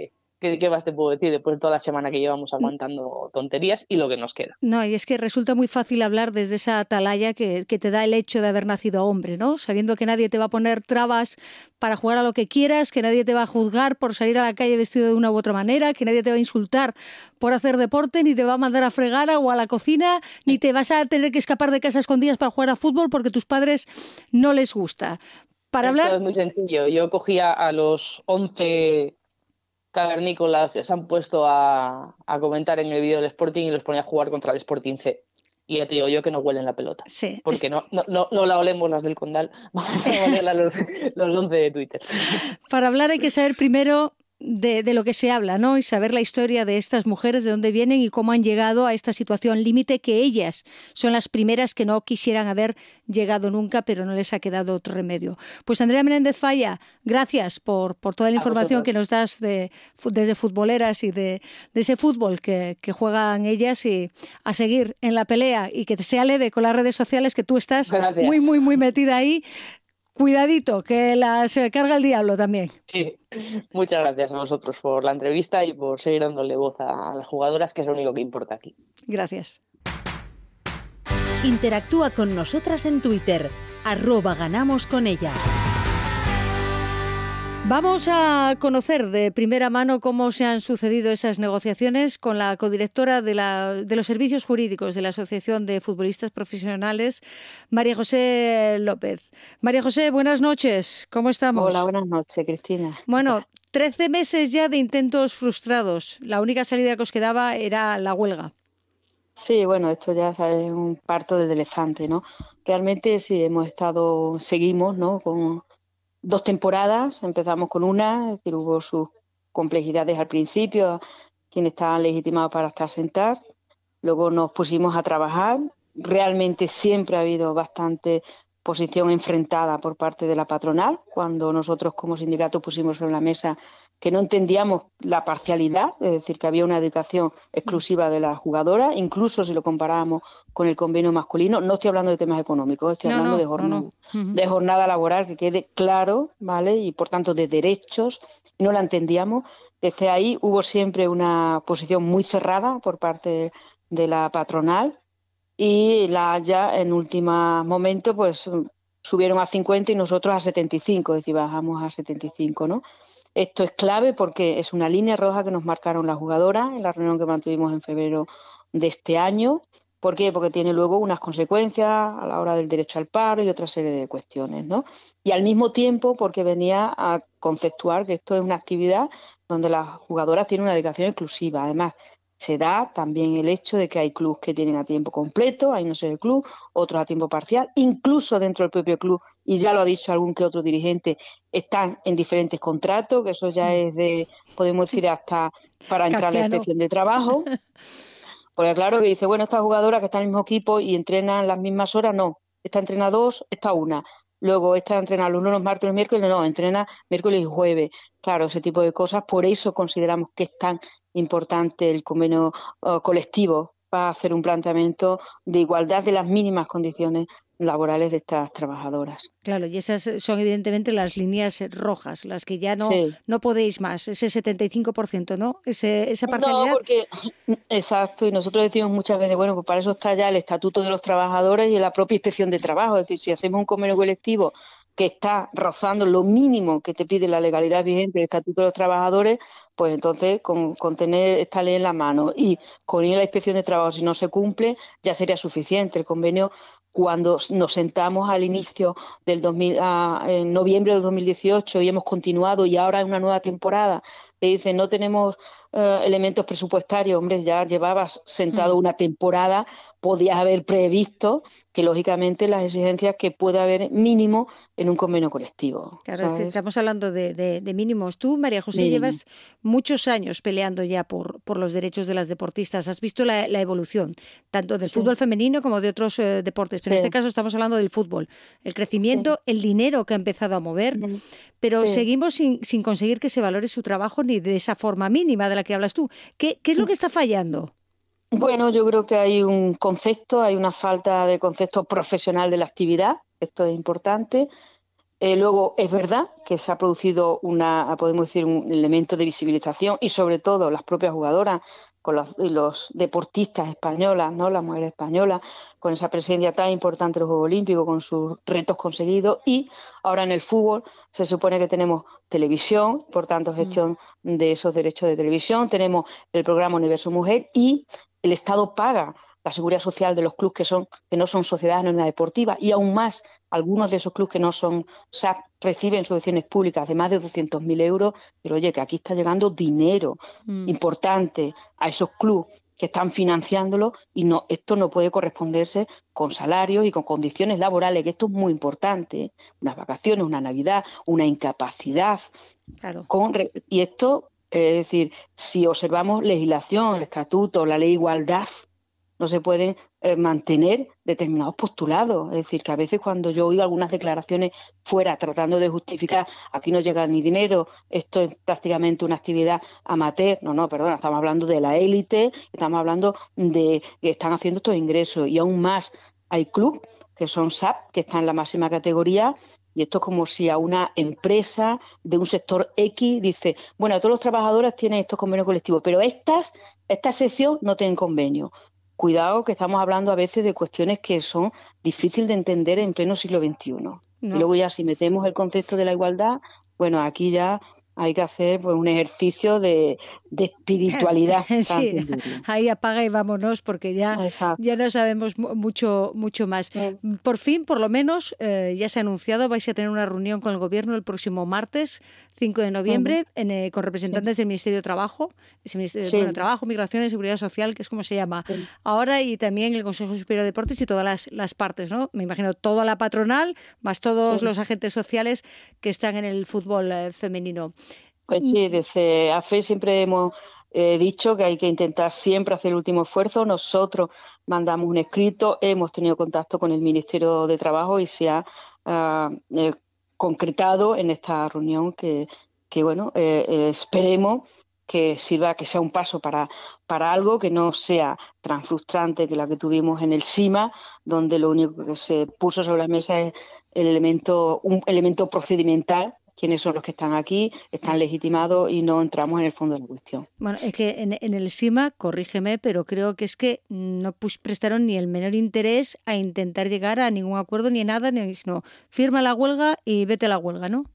¿Qué, ¿Qué más te puedo decir después de toda la semana que llevamos aguantando tonterías y lo que nos queda? No, y es que resulta muy fácil hablar desde esa atalaya que, que te da el hecho de haber nacido hombre, ¿no? Sabiendo que nadie te va a poner trabas para jugar a lo que quieras, que nadie te va a juzgar por salir a la calle vestido de una u otra manera, que nadie te va a insultar por hacer deporte, ni te va a mandar a fregar o a la cocina, ni te vas a tener que escapar de casa a escondidas para jugar a fútbol porque a tus padres no les gusta. Para Esto hablar... es muy sencillo. Yo cogía a los once cavernícolas que se han puesto a, a comentar en el vídeo del Sporting y los ponía a jugar contra el Sporting C. Y ya te digo yo que no huelen la pelota. Sí, porque es... no, no, no, no la olemos las del Condal, vamos a olerla los, los once de Twitter. Para hablar hay que saber primero de, de lo que se habla, ¿no? Y saber la historia de estas mujeres, de dónde vienen y cómo han llegado a esta situación límite, que ellas son las primeras que no quisieran haber llegado nunca, pero no les ha quedado otro remedio. Pues Andrea Menéndez Falla, gracias por, por toda la información que nos das de, desde futboleras y de, de ese fútbol que, que juegan ellas, y a seguir en la pelea y que te sea leve con las redes sociales, que tú estás Gracias. muy, muy, muy metida ahí. Cuidadito, que las carga el diablo también. Sí, muchas gracias a vosotros por la entrevista y por seguir dándole voz a las jugadoras, que es lo único que importa aquí. Gracias. Interactúa con nosotras en Twitter, arroba ganamos con ellas. Vamos a conocer de primera mano cómo se han sucedido esas negociaciones con la codirectora de, la, de los servicios jurídicos de la Asociación de Futbolistas Profesionales, María José López. María José, buenas noches. ¿Cómo estamos? Hola, buenas noches, Cristina. Bueno, trece meses ya de intentos frustrados. La única salida que os quedaba era la huelga. Sí, bueno, esto ya es un parto del elefante, ¿no? Realmente sí, hemos estado, seguimos, ¿no? Con dos temporadas, empezamos con una, es decir, hubo sus complejidades al principio, quienes estaban legitimados para estar sentados, luego nos pusimos a trabajar, realmente siempre ha habido bastante posición enfrentada por parte de la patronal, cuando nosotros como sindicato pusimos sobre la mesa que no entendíamos la parcialidad, es decir, que había una dedicación exclusiva de las jugadoras, incluso si lo comparábamos con el convenio masculino. No estoy hablando de temas económicos, estoy No, hablando no, de jornada, no, no. Uh-huh. de jornada laboral, que quede claro, ¿vale? Y por tanto de derechos, no la entendíamos. Desde ahí hubo siempre una posición muy cerrada por parte de la patronal, y la Haya en último momento pues subieron a cincuenta y nosotros a setenta y cinco, es decir, bajamos a setenta y cinco, ¿no? Esto es clave porque es una línea roja que nos marcaron las jugadoras en la reunión que mantuvimos en febrero de este año. ¿Por qué? Porque tiene luego unas consecuencias a la hora del derecho al paro y otra serie de cuestiones, ¿no? Y al mismo tiempo porque venía a conceptuar que esto es una actividad donde las jugadoras tienen una dedicación exclusiva. Además, se da también el hecho de que hay clubes que tienen a tiempo completo, hay no sé el club, otros a tiempo parcial, incluso dentro del propio club, y ya lo ha dicho algún que otro dirigente, están en diferentes contratos, que eso ya es de, podemos decir, hasta para entrar en la inspección de trabajo. Porque claro que dice, bueno, esta jugadora que está en el mismo equipo y entrenan las mismas horas, no, esta entrena dos, esta una. Luego esta entrena los lunes, martes y los miércoles, no, entrena miércoles y jueves. Claro, ese tipo de cosas, por eso consideramos que es tan importante el convenio uh, colectivo para hacer un planteamiento de igualdad de las mínimas condiciones laborales de estas trabajadoras. Claro, y esas son evidentemente las líneas rojas, las que ya no, sí. no podéis más, ese setenta y cinco por ciento, ¿no? Ese, esa parcialidad. No, porque, exacto, y nosotros decimos muchas veces, bueno, pues para eso está ya el Estatuto de los Trabajadores y la propia Inspección de Trabajo, es decir, si hacemos un convenio colectivo que está rozando lo mínimo que te pide la legalidad vigente del Estatuto de los Trabajadores, pues entonces con, con tener esta ley en la mano y con ir a la Inspección de Trabajo, si no se cumple, ya sería suficiente. El convenio, cuando nos sentamos al inicio del dos mil, a, en noviembre de dos mil dieciocho y hemos continuado y ahora en una nueva temporada, te dicen no tenemos uh, elementos presupuestarios, hombre, ya llevabas sentado mm. una temporada, podías haber previsto que lógicamente las exigencias que puede haber mínimo en un convenio colectivo. Claro, ¿sabes? Estamos hablando de, de, de mínimos. Tú, María José, Mínimo. llevas muchos años peleando ya por, por los derechos de las deportistas. Has visto la, la evolución, tanto del sí. fútbol femenino como de otros eh, deportes. Pero sí. en este caso estamos hablando del fútbol. El crecimiento, sí. el dinero que ha empezado a mover, sí. pero sí. seguimos sin, sin conseguir que se valore su trabajo ni de esa forma mínima de la que hablas tú. ¿Qué, qué es lo que está fallando? Bueno, yo creo que hay un concepto, hay una falta de concepto profesional de la actividad, esto es importante. Eh, luego, es verdad que se ha producido una, podemos decir, un elemento de visibilización y sobre todo las propias jugadoras con los, los deportistas españolas, ¿no? Las mujeres españolas, con esa presencia tan importante en los Juegos Olímpicos, con sus retos conseguidos. Y ahora en el fútbol se supone que tenemos televisión, por tanto gestión mm. de esos derechos de televisión, tenemos el programa Universo Mujer y el Estado paga la seguridad social de los clubes que son que no son sociedades anónimas deportivas y aún más algunos de esos clubes que no son S A P reciben subvenciones públicas de más de doscientos mil euros, pero oye, que aquí está llegando dinero mm. importante a esos clubes que están financiándolo y no esto no puede corresponderse con salarios y con condiciones laborales, que esto es muy importante, ¿eh? Unas vacaciones, una Navidad, una incapacidad. Claro. Con, y esto, eh, es decir, si observamos legislación, el estatuto, la ley de igualdad, no se pueden eh, mantener determinados postulados. Es decir, que a veces cuando yo oigo algunas declaraciones fuera tratando de justificar aquí no llega ni dinero, esto es prácticamente una actividad amateur, no, no, perdona, estamos hablando de la élite, estamos hablando de que están haciendo estos ingresos y aún más hay clubes que son S A P, que están en la máxima categoría. Y esto es como si a una empresa de un sector X dice, bueno, todos los trabajadores tienen estos convenios colectivos, pero estas, esta sección no tienen convenio. Cuidado, que estamos hablando a veces de cuestiones que son difíciles de entender en pleno siglo veintiuno. No. Y luego ya si metemos el concepto de la igualdad, bueno, aquí ya hay que hacer pues un ejercicio de, de espiritualidad. Sí, ahí apaga y vámonos porque ya, ya no sabemos mucho, mucho más. Sí. Por fin, por lo menos, eh, ya se ha anunciado, vais a tener una reunión con el Gobierno el próximo martes, cinco de noviembre, uh-huh. en, eh, con representantes sí. del Ministerio de Trabajo, ese Ministerio, sí. bueno, Trabajo, Migración y Seguridad Social, que es como se llama sí. ahora, y también el Consejo Superior de Deportes y todas las, las partes, ¿no? Me imagino toda la patronal, más todos sí. los agentes sociales que están en el fútbol eh, femenino. Pues sí, desde A F E siempre hemos eh, dicho que hay que intentar siempre hacer el último esfuerzo. Nosotros mandamos un escrito, hemos tenido contacto con el Ministerio de Trabajo y se ha uh, eh, concretado en esta reunión que, que bueno, eh, eh, esperemos que sirva, que sea un paso para, para algo que no sea tan frustrante que la que tuvimos en el SIMA, donde lo único que se puso sobre la mesa es el elemento, un elemento procedimental. Quiénes son los que están aquí, están legitimados y no entramos en el fondo de la cuestión. Bueno, es que en, en el SIMA, corrígeme, pero creo que es que no pues, prestaron ni el menor interés a intentar llegar a ningún acuerdo ni nada, ni sino firma la huelga y vete a la huelga, ¿no?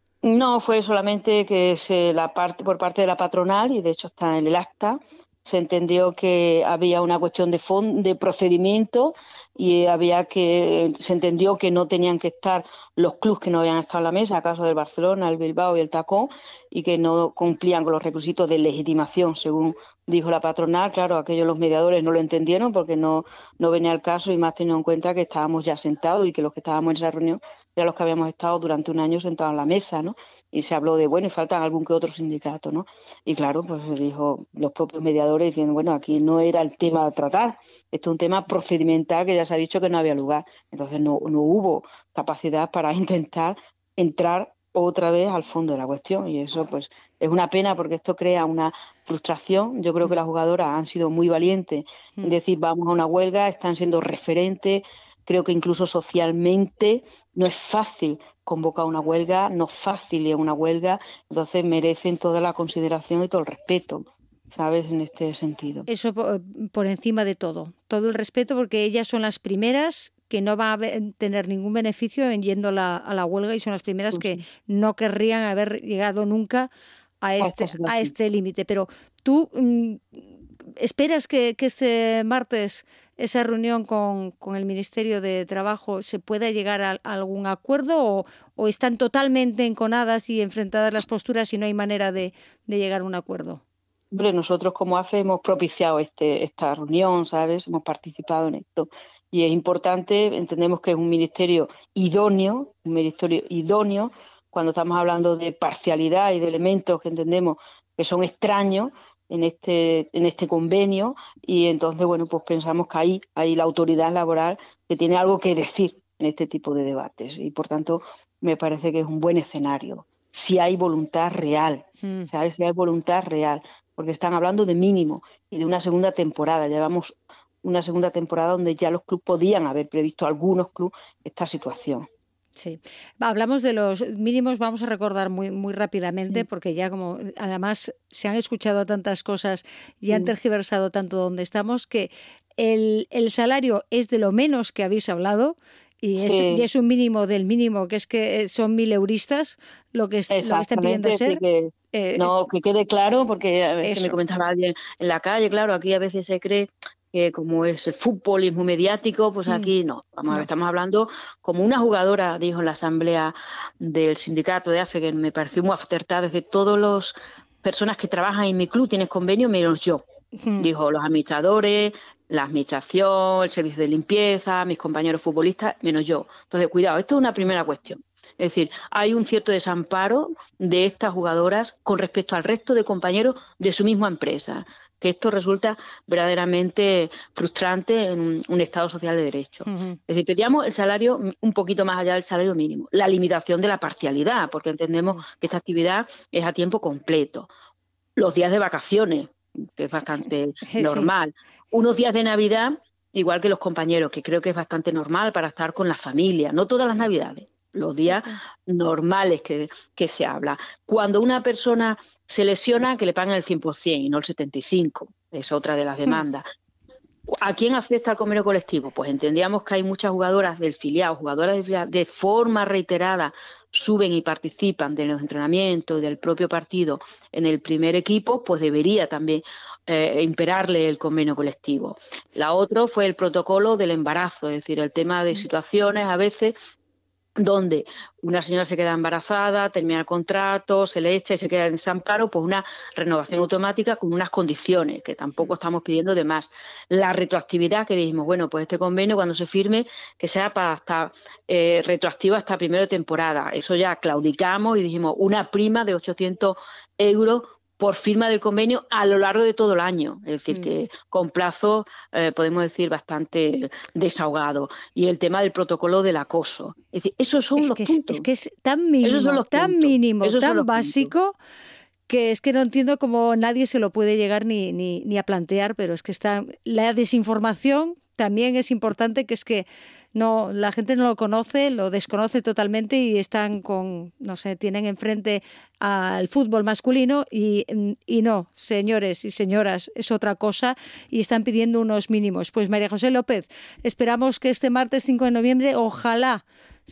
No, fue solamente que se, la parte por parte de la patronal, y de hecho está en el acta, se entendió que había una cuestión de fondo, de procedimiento y había que se entendió que no tenían que estar los clubes que no habían estado en la mesa, el caso del Barcelona, el Bilbao y el Tacón, y que no cumplían con los requisitos de legitimación, según dijo la patronal. Claro, aquellos los mediadores no lo entendieron porque no, no venía al caso, y más teniendo en cuenta que estábamos ya sentados y que los que estábamos en esa reunión eran los que habíamos estado durante un año sentados en la mesa, ¿no? Y se habló de, bueno, y faltan algún que otro sindicato, ¿no? Y claro, pues se dijo los propios mediadores diciendo, bueno, aquí no era el tema a tratar, esto es un tema procedimental que ya se ha dicho que no había lugar. Entonces no, no hubo capacidad para intentar entrar otra vez al fondo de la cuestión, y eso pues es una pena porque esto crea una frustración. Yo creo que las jugadoras han sido muy valientes en decir vamos a una huelga, están siendo referentes. Creo que incluso socialmente no es fácil convocar una huelga, no es fácil ir a una huelga, entonces merecen toda la consideración y todo el respeto, ¿sabes? En este sentido. Eso por, por encima de todo, todo el respeto, porque ellas son las primeras que no va a tener ningún beneficio en yendo la, a la huelga, y son las primeras uh-huh. que no querrían haber llegado nunca a este, a este límite. Pero tú mmm, esperas que, que este martes esa reunión con, con el Ministerio de Trabajo se pueda llegar a, a algún acuerdo, o, o están totalmente enconadas y enfrentadas las posturas y no hay manera de, de llegar a un acuerdo. Hombre, nosotros como A F E hemos propiciado este, esta reunión, ¿sabes? Hemos participado en esto. Y es importante, entendemos que es un ministerio idóneo, un ministerio idóneo, cuando estamos hablando de parcialidad y de elementos que entendemos que son extraños en este, en este convenio, y entonces, bueno, pues pensamos que ahí hay la autoridad laboral que tiene algo que decir en este tipo de debates, y por tanto me parece que es un buen escenario. Si hay voluntad real, mm. ¿sabes? Si hay voluntad real, porque están hablando de mínimo y de una segunda temporada. Llevamos una segunda temporada donde ya los clubes podían haber previsto, algunos clubes, esta situación. Sí. Hablamos de los mínimos, vamos a recordar muy, muy rápidamente, Sí. porque ya como además se han escuchado tantas cosas y han Sí. tergiversado tanto donde estamos, que el, el salario es de lo menos que habéis hablado y es, Sí. y es un mínimo del mínimo, que es que son mil euristas lo que, es- lo que están pidiendo Exactamente, ser. sí que, eh, es- no, que quede claro, porque a veces me eso. comentaba alguien en la calle, claro, aquí a veces se cree que como es el fútbol y es muy mediático, pues Mm, aquí no. Vamos a ver, no. estamos hablando como una jugadora dijo en la asamblea del sindicato de A F E, que me pareció muy acertada, es decir, todas las personas que trabajan en mi club tienen convenio menos yo. Mm, Dijo los administradores, la administración, el servicio de limpieza, mis compañeros futbolistas, menos yo. Entonces, cuidado, esto es una primera cuestión. Es decir, hay un cierto desamparo de estas jugadoras con respecto al resto de compañeros de su misma empresa, que esto resulta verdaderamente frustrante en un, un Estado social de derecho. ujú. Es decir, pedíamos el salario un poquito más allá del salario mínimo, la limitación de la parcialidad, porque entendemos que esta actividad es a tiempo completo. Los días de vacaciones, que es bastante Sí. normal. Unos días de Navidad, igual que los compañeros, que creo que es bastante normal para estar con la familia, no todas las Navidades, los Sí, días sí. normales que, que se habla. Cuando una persona se lesiona, que le paguen el cien por ciento y no el setenta y cinco por ciento, es otra de las demandas. ¿A quién afecta el convenio colectivo? Pues entendíamos que hay muchas jugadoras del filial, jugadoras del filial, de forma reiterada suben y participan de los entrenamientos del propio partido en el primer equipo, pues debería también eh, imperarle el convenio colectivo. La otra fue el protocolo del embarazo, es decir, el tema de situaciones a veces donde una señora se queda embarazada, termina el contrato, se le echa y se queda en desamparo, pues una renovación automática con unas condiciones que tampoco estamos pidiendo de más. La retroactividad, que dijimos, bueno, pues este convenio cuando se firme que sea para hasta eh, retroactivo hasta primera temporada. Eso ya claudicamos y dijimos una prima de ochocientos euros por firma del convenio a lo largo de todo el año, es decir, Mm. que con plazo, eh, podemos decir, bastante desahogado. Y el tema del protocolo del acoso. Es decir, esos son Es los que es, puntos. es que es tan Esos mínimo, son los tan puntos. mínimo, Esos son tan los puntos. básico, que es que no entiendo cómo nadie se lo puede llegar ni, ni, ni a plantear, pero es que está la desinformación también es importante, que es que no, la gente no lo conoce, lo desconoce totalmente y están con, no sé, tienen enfrente al fútbol masculino y, y no, señores y señoras, es otra cosa y están pidiendo unos mínimos. Pues María José López, esperamos que este martes cinco de noviembre ojalá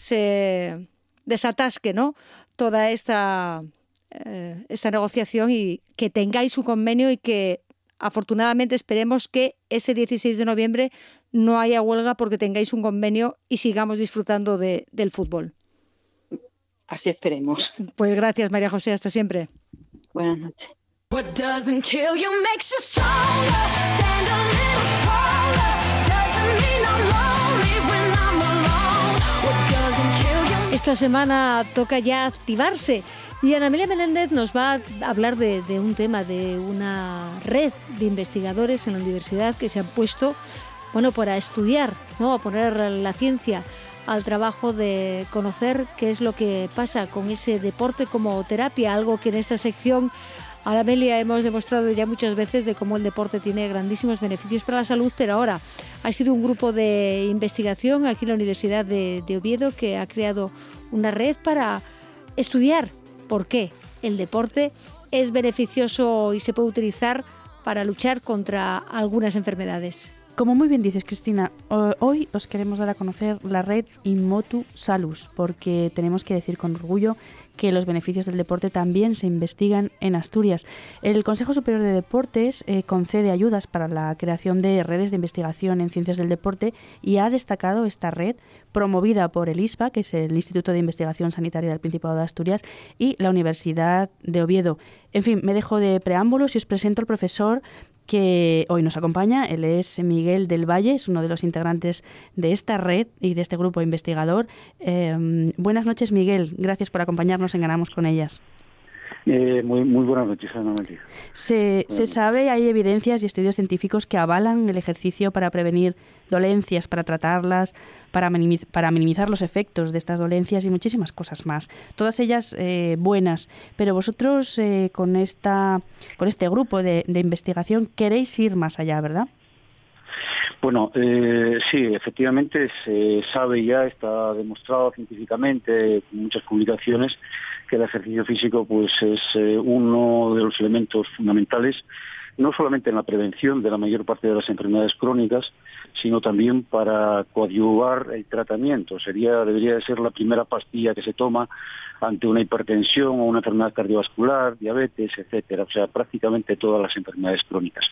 se desatasque, ¿no?, toda esta, eh, esta negociación y que tengáis un convenio y que afortunadamente esperemos que ese dieciséis de noviembre no haya huelga porque tengáis un convenio y sigamos disfrutando de, del fútbol. Así esperemos. Pues gracias, María José, hasta siempre. Buenas noches. What doesn't kill you makes you stronger. Stand a little taller. Doesn't mean I'm lonely when I'm alone. What doesn't kill you. Esta semana toca ya activarse y Ana Amelia Menéndez nos va a hablar de, de un tema, de una red de investigadores en la universidad que se han puesto, bueno, para estudiar, ¿no?, a poner la ciencia al trabajo de conocer qué es lo que pasa con ese deporte como terapia, algo que en esta sección Ana Amelia hemos demostrado ya muchas veces de cómo el deporte tiene grandísimos beneficios para la salud, pero ahora ha sido un grupo de investigación aquí en la Universidad de, de Oviedo que ha creado una red para estudiar por qué el deporte es beneficioso y se puede utilizar para luchar contra algunas enfermedades. Como muy bien dices, Cristina, hoy os queremos dar a conocer la red Inmotu Salus, porque tenemos que decir con orgullo que los beneficios del deporte también se investigan en Asturias. El Consejo Superior de Deportes eh, concede ayudas para la creación de redes de investigación en ciencias del deporte y ha destacado esta red promovida por el I S P A, que es el Instituto de Investigación Sanitaria del Principado de Asturias, y la Universidad de Oviedo. En fin, me dejo de preámbulos y os presento al profesor que hoy nos acompaña. Él es Miguel del Valle, es uno de los integrantes de esta red y de este grupo investigador. Eh, buenas noches, Miguel. Gracias por acompañarnos en Ganamos con Ellas. Eh, muy, muy buenas noches, Ana María. Se, bueno. se sabe, hay evidencias y estudios científicos que avalan el ejercicio para prevenir dolencias, para tratarlas, para, minimiz- para minimizar los efectos de estas dolencias y muchísimas cosas más. Todas ellas eh, buenas, pero vosotros eh, con esta con este grupo de, de investigación queréis ir más allá, ¿verdad? Bueno, eh, sí, efectivamente se sabe ya, está demostrado científicamente con muchas publicaciones que el ejercicio físico pues es eh, uno de los elementos fundamentales, no solamente en la prevención de la mayor parte de las enfermedades crónicas, sino también para coadyuvar el tratamiento. Sería, debería de ser la primera pastilla que se toma ante una hipertensión o una enfermedad cardiovascular, diabetes, etcétera. O sea, prácticamente todas las enfermedades crónicas.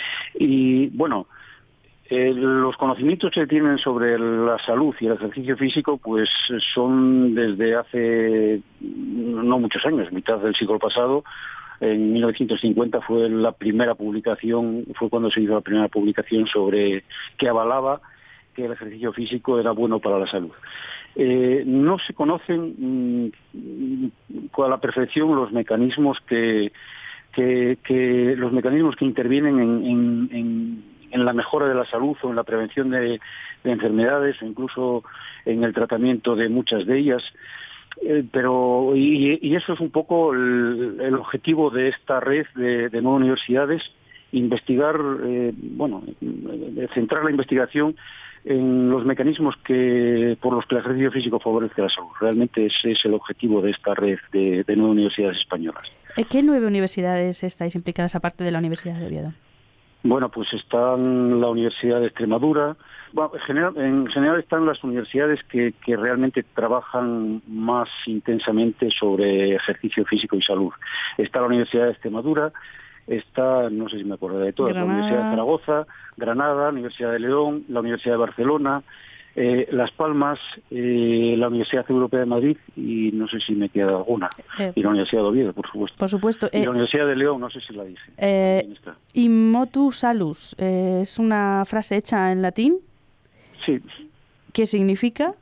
Y bueno, eh, los conocimientos que tienen sobre la salud y el ejercicio físico, pues son desde hace no muchos años, mitad del siglo pasado. En mil novecientos cincuenta fue la primera publicación, fue cuando se hizo la primera publicación sobre que avalaba que el ejercicio físico era bueno para la salud. Eh, no se conocen mmm, a la perfección los mecanismos que, que, que los mecanismos que intervienen en, en, en, en la mejora de la salud o en la prevención de, de enfermedades o incluso en el tratamiento de muchas de ellas. Eh, pero y, y eso es un poco el, el objetivo de esta red de, de nueve universidades, investigar, eh, bueno, centrar la investigación en los mecanismos que por los que el ejercicio físico favorece la salud. Realmente ese es el objetivo de esta red de, de nueve universidades españolas. ¿Qué nueve universidades estáis implicadas aparte de la Universidad de Oviedo? Bueno, pues están la Universidad de Extremadura. Bueno, en, general, en general están las universidades que, que realmente trabajan más intensamente sobre ejercicio físico y salud. Está la Universidad de Extremadura, está, no sé si me acuerdo de todas, Granada. La Universidad de Zaragoza, Granada, la Universidad de León, la Universidad de Barcelona, eh, Las Palmas, eh, la Universidad Europea de Madrid y no sé si me queda alguna. Eh, y la Universidad de Oviedo, por supuesto. Por supuesto. Y eh, la Universidad de León, no sé si la dije. Eh, Immotu salus, eh, ¿es una frase hecha en latín? Sí. ¿Qué significa?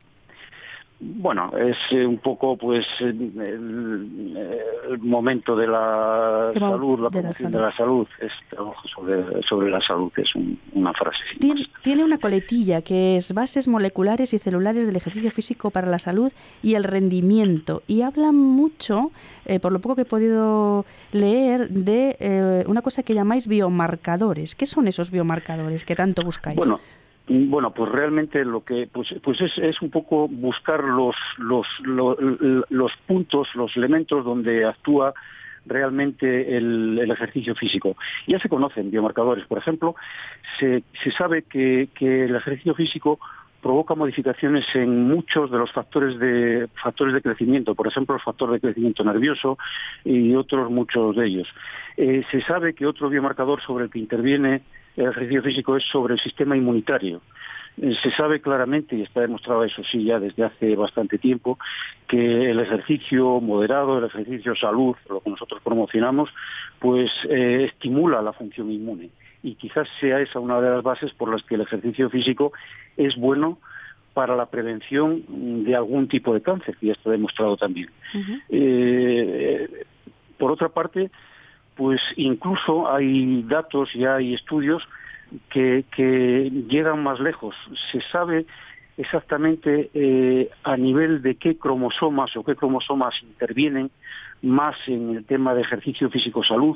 Bueno, es eh, un poco pues el, el momento de la Como salud, la de promoción la de la salud, es trabajo sobre, sobre la salud, es un, una frase. Tiene, tiene una coletilla que es bases moleculares y celulares del ejercicio físico para la salud y el rendimiento. Y habla mucho, eh, por lo poco que he podido leer, de eh, una cosa que llamáis biomarcadores. ¿Qué son esos biomarcadores que tanto buscáis? Bueno, Bueno, pues realmente lo que pues pues es, es un poco buscar los, los los los puntos, los elementos donde actúa realmente el, el ejercicio físico. Ya se conocen biomarcadores, por ejemplo, se, se sabe que, que el ejercicio físico provoca modificaciones en muchos de los factores de factores de crecimiento, por ejemplo, el factor de crecimiento nervioso y otros muchos de ellos. Eh, se sabe que otro biomarcador sobre el que interviene el ejercicio físico es sobre el sistema inmunitario. Eh, se sabe claramente, y está demostrado eso sí ya desde hace bastante tiempo, que el ejercicio moderado, el ejercicio salud, lo que nosotros promocionamos, pues eh, estimula la función inmune. Y quizás sea esa una de las bases por las que el ejercicio físico es bueno para la prevención de algún tipo de cáncer, que ya está demostrado también. Uh-huh. Eh, por otra parte, pues incluso hay datos y hay estudios que, que llegan más lejos. Se sabe exactamente eh, a nivel de qué cromosomas o qué cromosomas intervienen más en el tema de ejercicio físico-salud.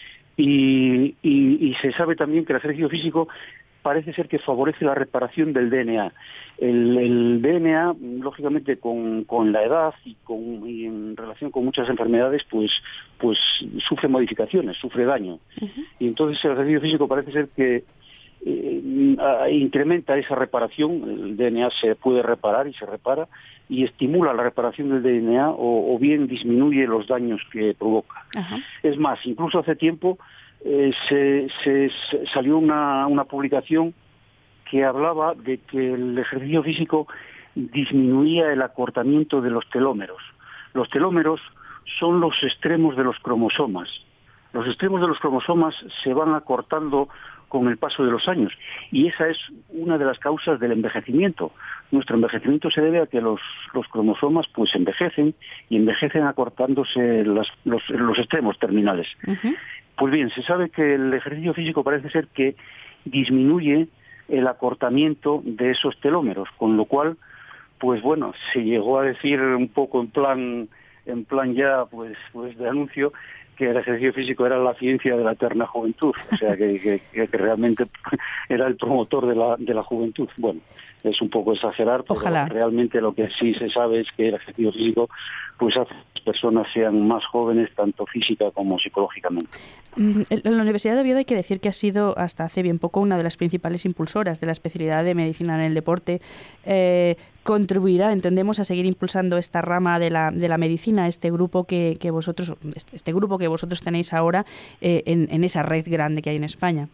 Y, y, y se sabe también que el ejercicio físico parece ser que favorece la reparación del D N A. El, el D N A, lógicamente, con, con la edad y, con, y en relación con muchas enfermedades, pues, pues sufre modificaciones, sufre daño. Uh-huh. Y entonces el ejercicio físico parece ser que eh, incrementa esa reparación, el D N A se puede reparar y se repara, y estimula la reparación del D N A o, o bien disminuye los daños que provoca. Uh-huh. Es más, incluso hace tiempo eh, se, se, se salió una, una publicación que hablaba de que el ejercicio físico disminuía el acortamiento de los telómeros. Los telómeros son los extremos de los cromosomas. Los extremos de los cromosomas se van acortando con el paso de los años y esa es una de las causas del envejecimiento. Nuestro envejecimiento se debe a que los, los cromosomas pues envejecen y envejecen acortándose las, los, los extremos terminales. Uh-huh. Pues bien, se sabe que el ejercicio físico parece ser que disminuye el acortamiento de esos telómeros, con lo cual, pues bueno, se llegó a decir un poco en plan, en plan ya pues, pues de anuncio, que el ejercicio físico era la ciencia de la eterna juventud, o sea, que, que, que realmente era el promotor de la, de la juventud. Bueno, es un poco exagerar, pero Ojalá. realmente lo que sí se sabe es que el ejercicio físico pues hace que las personas sean más jóvenes, tanto física como psicológicamente. En la Universidad de Oviedo hay que decir que ha sido hasta hace bien poco una de las principales impulsoras de la especialidad de medicina en el deporte. Eh, contribuirá, entendemos, a seguir impulsando esta rama de la, de la medicina, este grupo que, que vosotros, este grupo que vosotros tenéis ahora eh, en, en esa red grande que hay en España.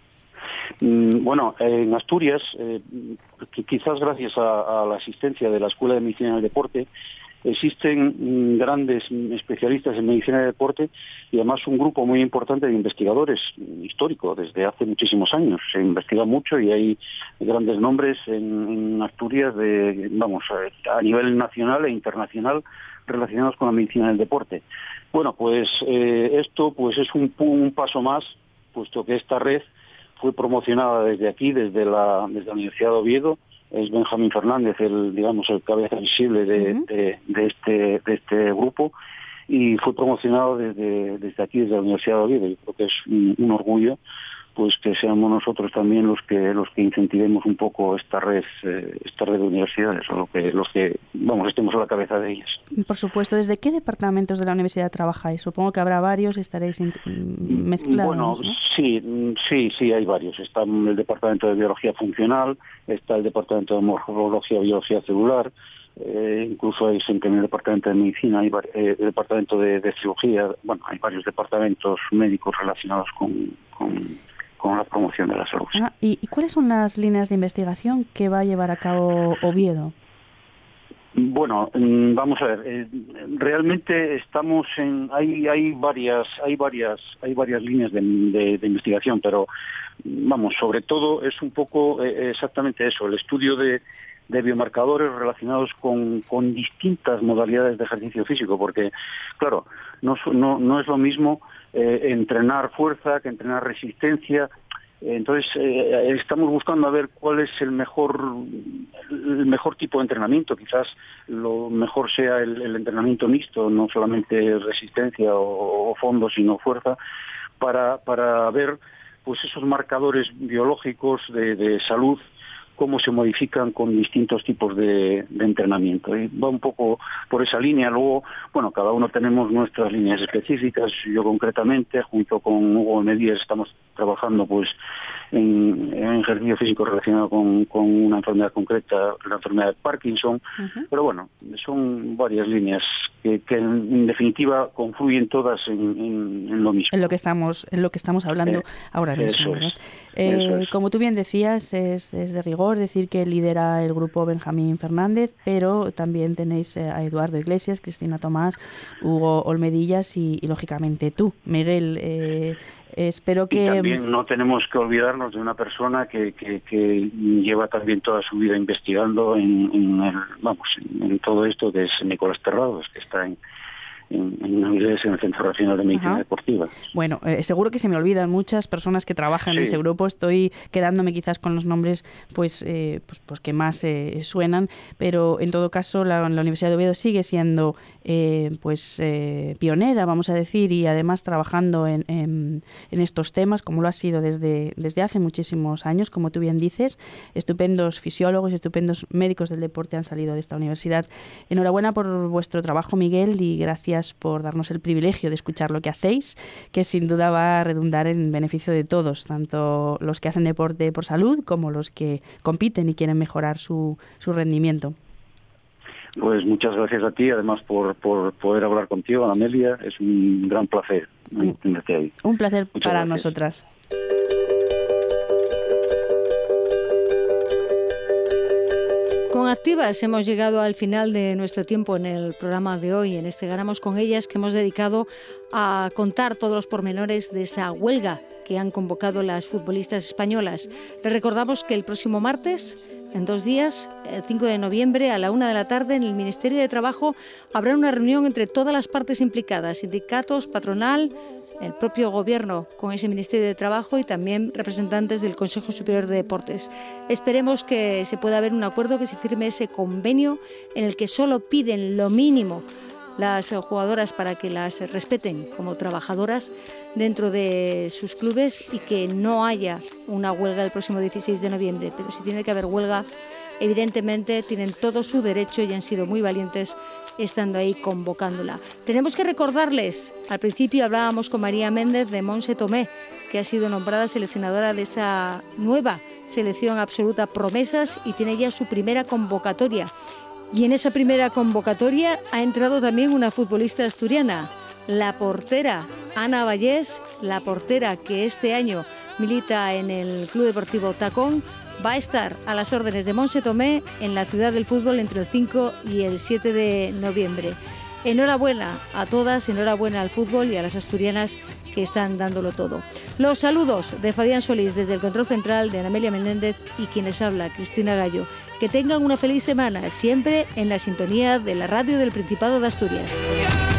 Bueno, en Asturias, eh, quizás gracias a, a la asistencia de la Escuela de Medicina en el Deporte, existen grandes especialistas en medicina de deporte y además un grupo muy importante de investigadores histórico desde hace muchísimos años. Se investiga mucho y hay grandes nombres en, en Asturias de, vamos, a nivel nacional e internacional relacionados con la medicina del deporte. Bueno, pues eh, esto pues es un, un paso más, puesto que esta red fue promocionada desde aquí, desde la, desde la Universidad de Oviedo. Es Benjamín Fernández el, digamos, el cabeza visible de, uh-huh. de, de este de este grupo, y fue promocionado desde, desde aquí, desde la Universidad de Oviedo. Yo creo que es un, un orgullo pues que seamos nosotros también los que los que incentivemos un poco esta red eh, esta red de universidades, o lo que, los que vamos estemos a la cabeza de ellas. Por supuesto. ¿Desde qué departamentos de la universidad trabajáis? Supongo que habrá varios, estaréis mezclados. Bueno, ¿no? sí, sí, sí, hay varios. Está el departamento de biología funcional, está el departamento de morfología, biología celular. Eh, incluso hay gente en el departamento de medicina, hay eh, el departamento de, de cirugía. Bueno, hay varios departamentos médicos relacionados con, con con la promoción de la salud. Ah, ¿y, ¿Y cuáles son las líneas de investigación que va a llevar a cabo Oviedo? Bueno, vamos a ver. Eh, realmente estamos en, hay, hay varias, hay varias, hay varias líneas de, de, de investigación, pero vamos, sobre todo es un poco eh, exactamente eso, el estudio de, de biomarcadores relacionados con, con distintas modalidades de ejercicio físico, porque, claro, no, no, no es lo mismo eh, entrenar fuerza que entrenar resistencia. Entonces, eh, estamos buscando a ver cuál es el mejor el mejor tipo de entrenamiento. Quizás lo mejor sea el, el entrenamiento mixto, no solamente resistencia o, o fondo, sino fuerza, para, para ver pues esos marcadores biológicos de, de salud, cómo se modifican con distintos tipos de, de entrenamiento. Y va un poco por esa línea. Luego, bueno, cada uno tenemos nuestras líneas específicas. Yo concretamente, junto con Hugo Medías, estamos trabajando pues en, en ejercicio físico relacionado con, con una enfermedad concreta, la enfermedad de Parkinson. Uh-huh. Pero bueno, son varias líneas que, que en, en definitiva confluyen todas en, en, en lo mismo. En lo que estamos, en lo que estamos hablando eh, ahora mismo. Eso es, eh, eso es. Como tú bien decías, es, es de rigor decir que lidera el grupo Benjamín Fernández, pero también tenéis a Eduardo Iglesias, Cristina Tomás, Hugo Olmedillas y, y lógicamente tú, Miguel. Eh, espero que... Y también no tenemos que olvidarnos de una persona que, que, que lleva también toda su vida investigando en, en, el, vamos, en todo esto, que es Nicolás Terrados, que está en... en, en Avilés, en el Centro Regional de Medicina Ajá. Deportiva. Bueno, eh, seguro que se me olvidan muchas personas que trabajan sí. en ese grupo. Estoy quedándome quizás con los nombres pues, eh, pues, pues que más eh, suenan, pero en todo caso la, la Universidad de Oviedo sigue siendo eh, pues eh, pionera, vamos a decir, y además trabajando en, en, en estos temas, como lo ha sido desde, desde hace muchísimos años, como tú bien dices. Estupendos fisiólogos, estupendos médicos del deporte han salido de esta universidad. Enhorabuena por vuestro trabajo, Miguel, y gracias por darnos el privilegio de escuchar lo que hacéis, que sin duda va a redundar en beneficio de todos, tanto los que hacen deporte por salud como los que compiten y quieren mejorar su, su rendimiento. Pues muchas gracias a ti, además, por, por poder hablar contigo, Amelia. Es un gran placer tenerte ahí. Un placer muchas para gracias. nosotras. Con Activas hemos llegado al final de nuestro tiempo en el programa de hoy, en este Ganamos con Ellas, que hemos dedicado a contar todos los pormenores de esa huelga que han convocado las futbolistas españolas. Les recordamos que el próximo martes, en dos días, el cinco de noviembre, a la una de la tarde, en el Ministerio de Trabajo habrá una reunión entre todas las partes implicadas, sindicatos, patronal, el propio gobierno con ese Ministerio de Trabajo y también representantes del Consejo Superior de Deportes. Esperemos que se pueda haber un acuerdo, que se firme ese convenio en el que solo piden lo mínimo las jugadoras para que las respeten como trabajadoras dentro de sus clubes y que no haya una huelga el próximo dieciséis de noviembre. Pero si tiene que haber huelga, evidentemente tienen todo su derecho y han sido muy valientes estando ahí convocándola. Tenemos que recordarles, al principio hablábamos con María Méndez de Montse Tomé, que ha sido nombrada seleccionadora de esa nueva selección absoluta Promesas y tiene ya su primera convocatoria. Y en esa primera convocatoria ha entrado también una futbolista asturiana, la portera Ana Vallés, la portera que este año milita en el Club Deportivo Tacón. Va a estar a las órdenes de Montse Tomé en la Ciudad del Fútbol entre el cinco y el siete de noviembre. Enhorabuena a todas, enhorabuena al fútbol y a las asturianas que están dándolo todo. Los saludos de Fabián Solís desde el control central, de Ana Amelia Menéndez y quien les habla, Cristina Gallo. Que tengan una feliz semana, siempre en la sintonía de la radio del Principado de Asturias.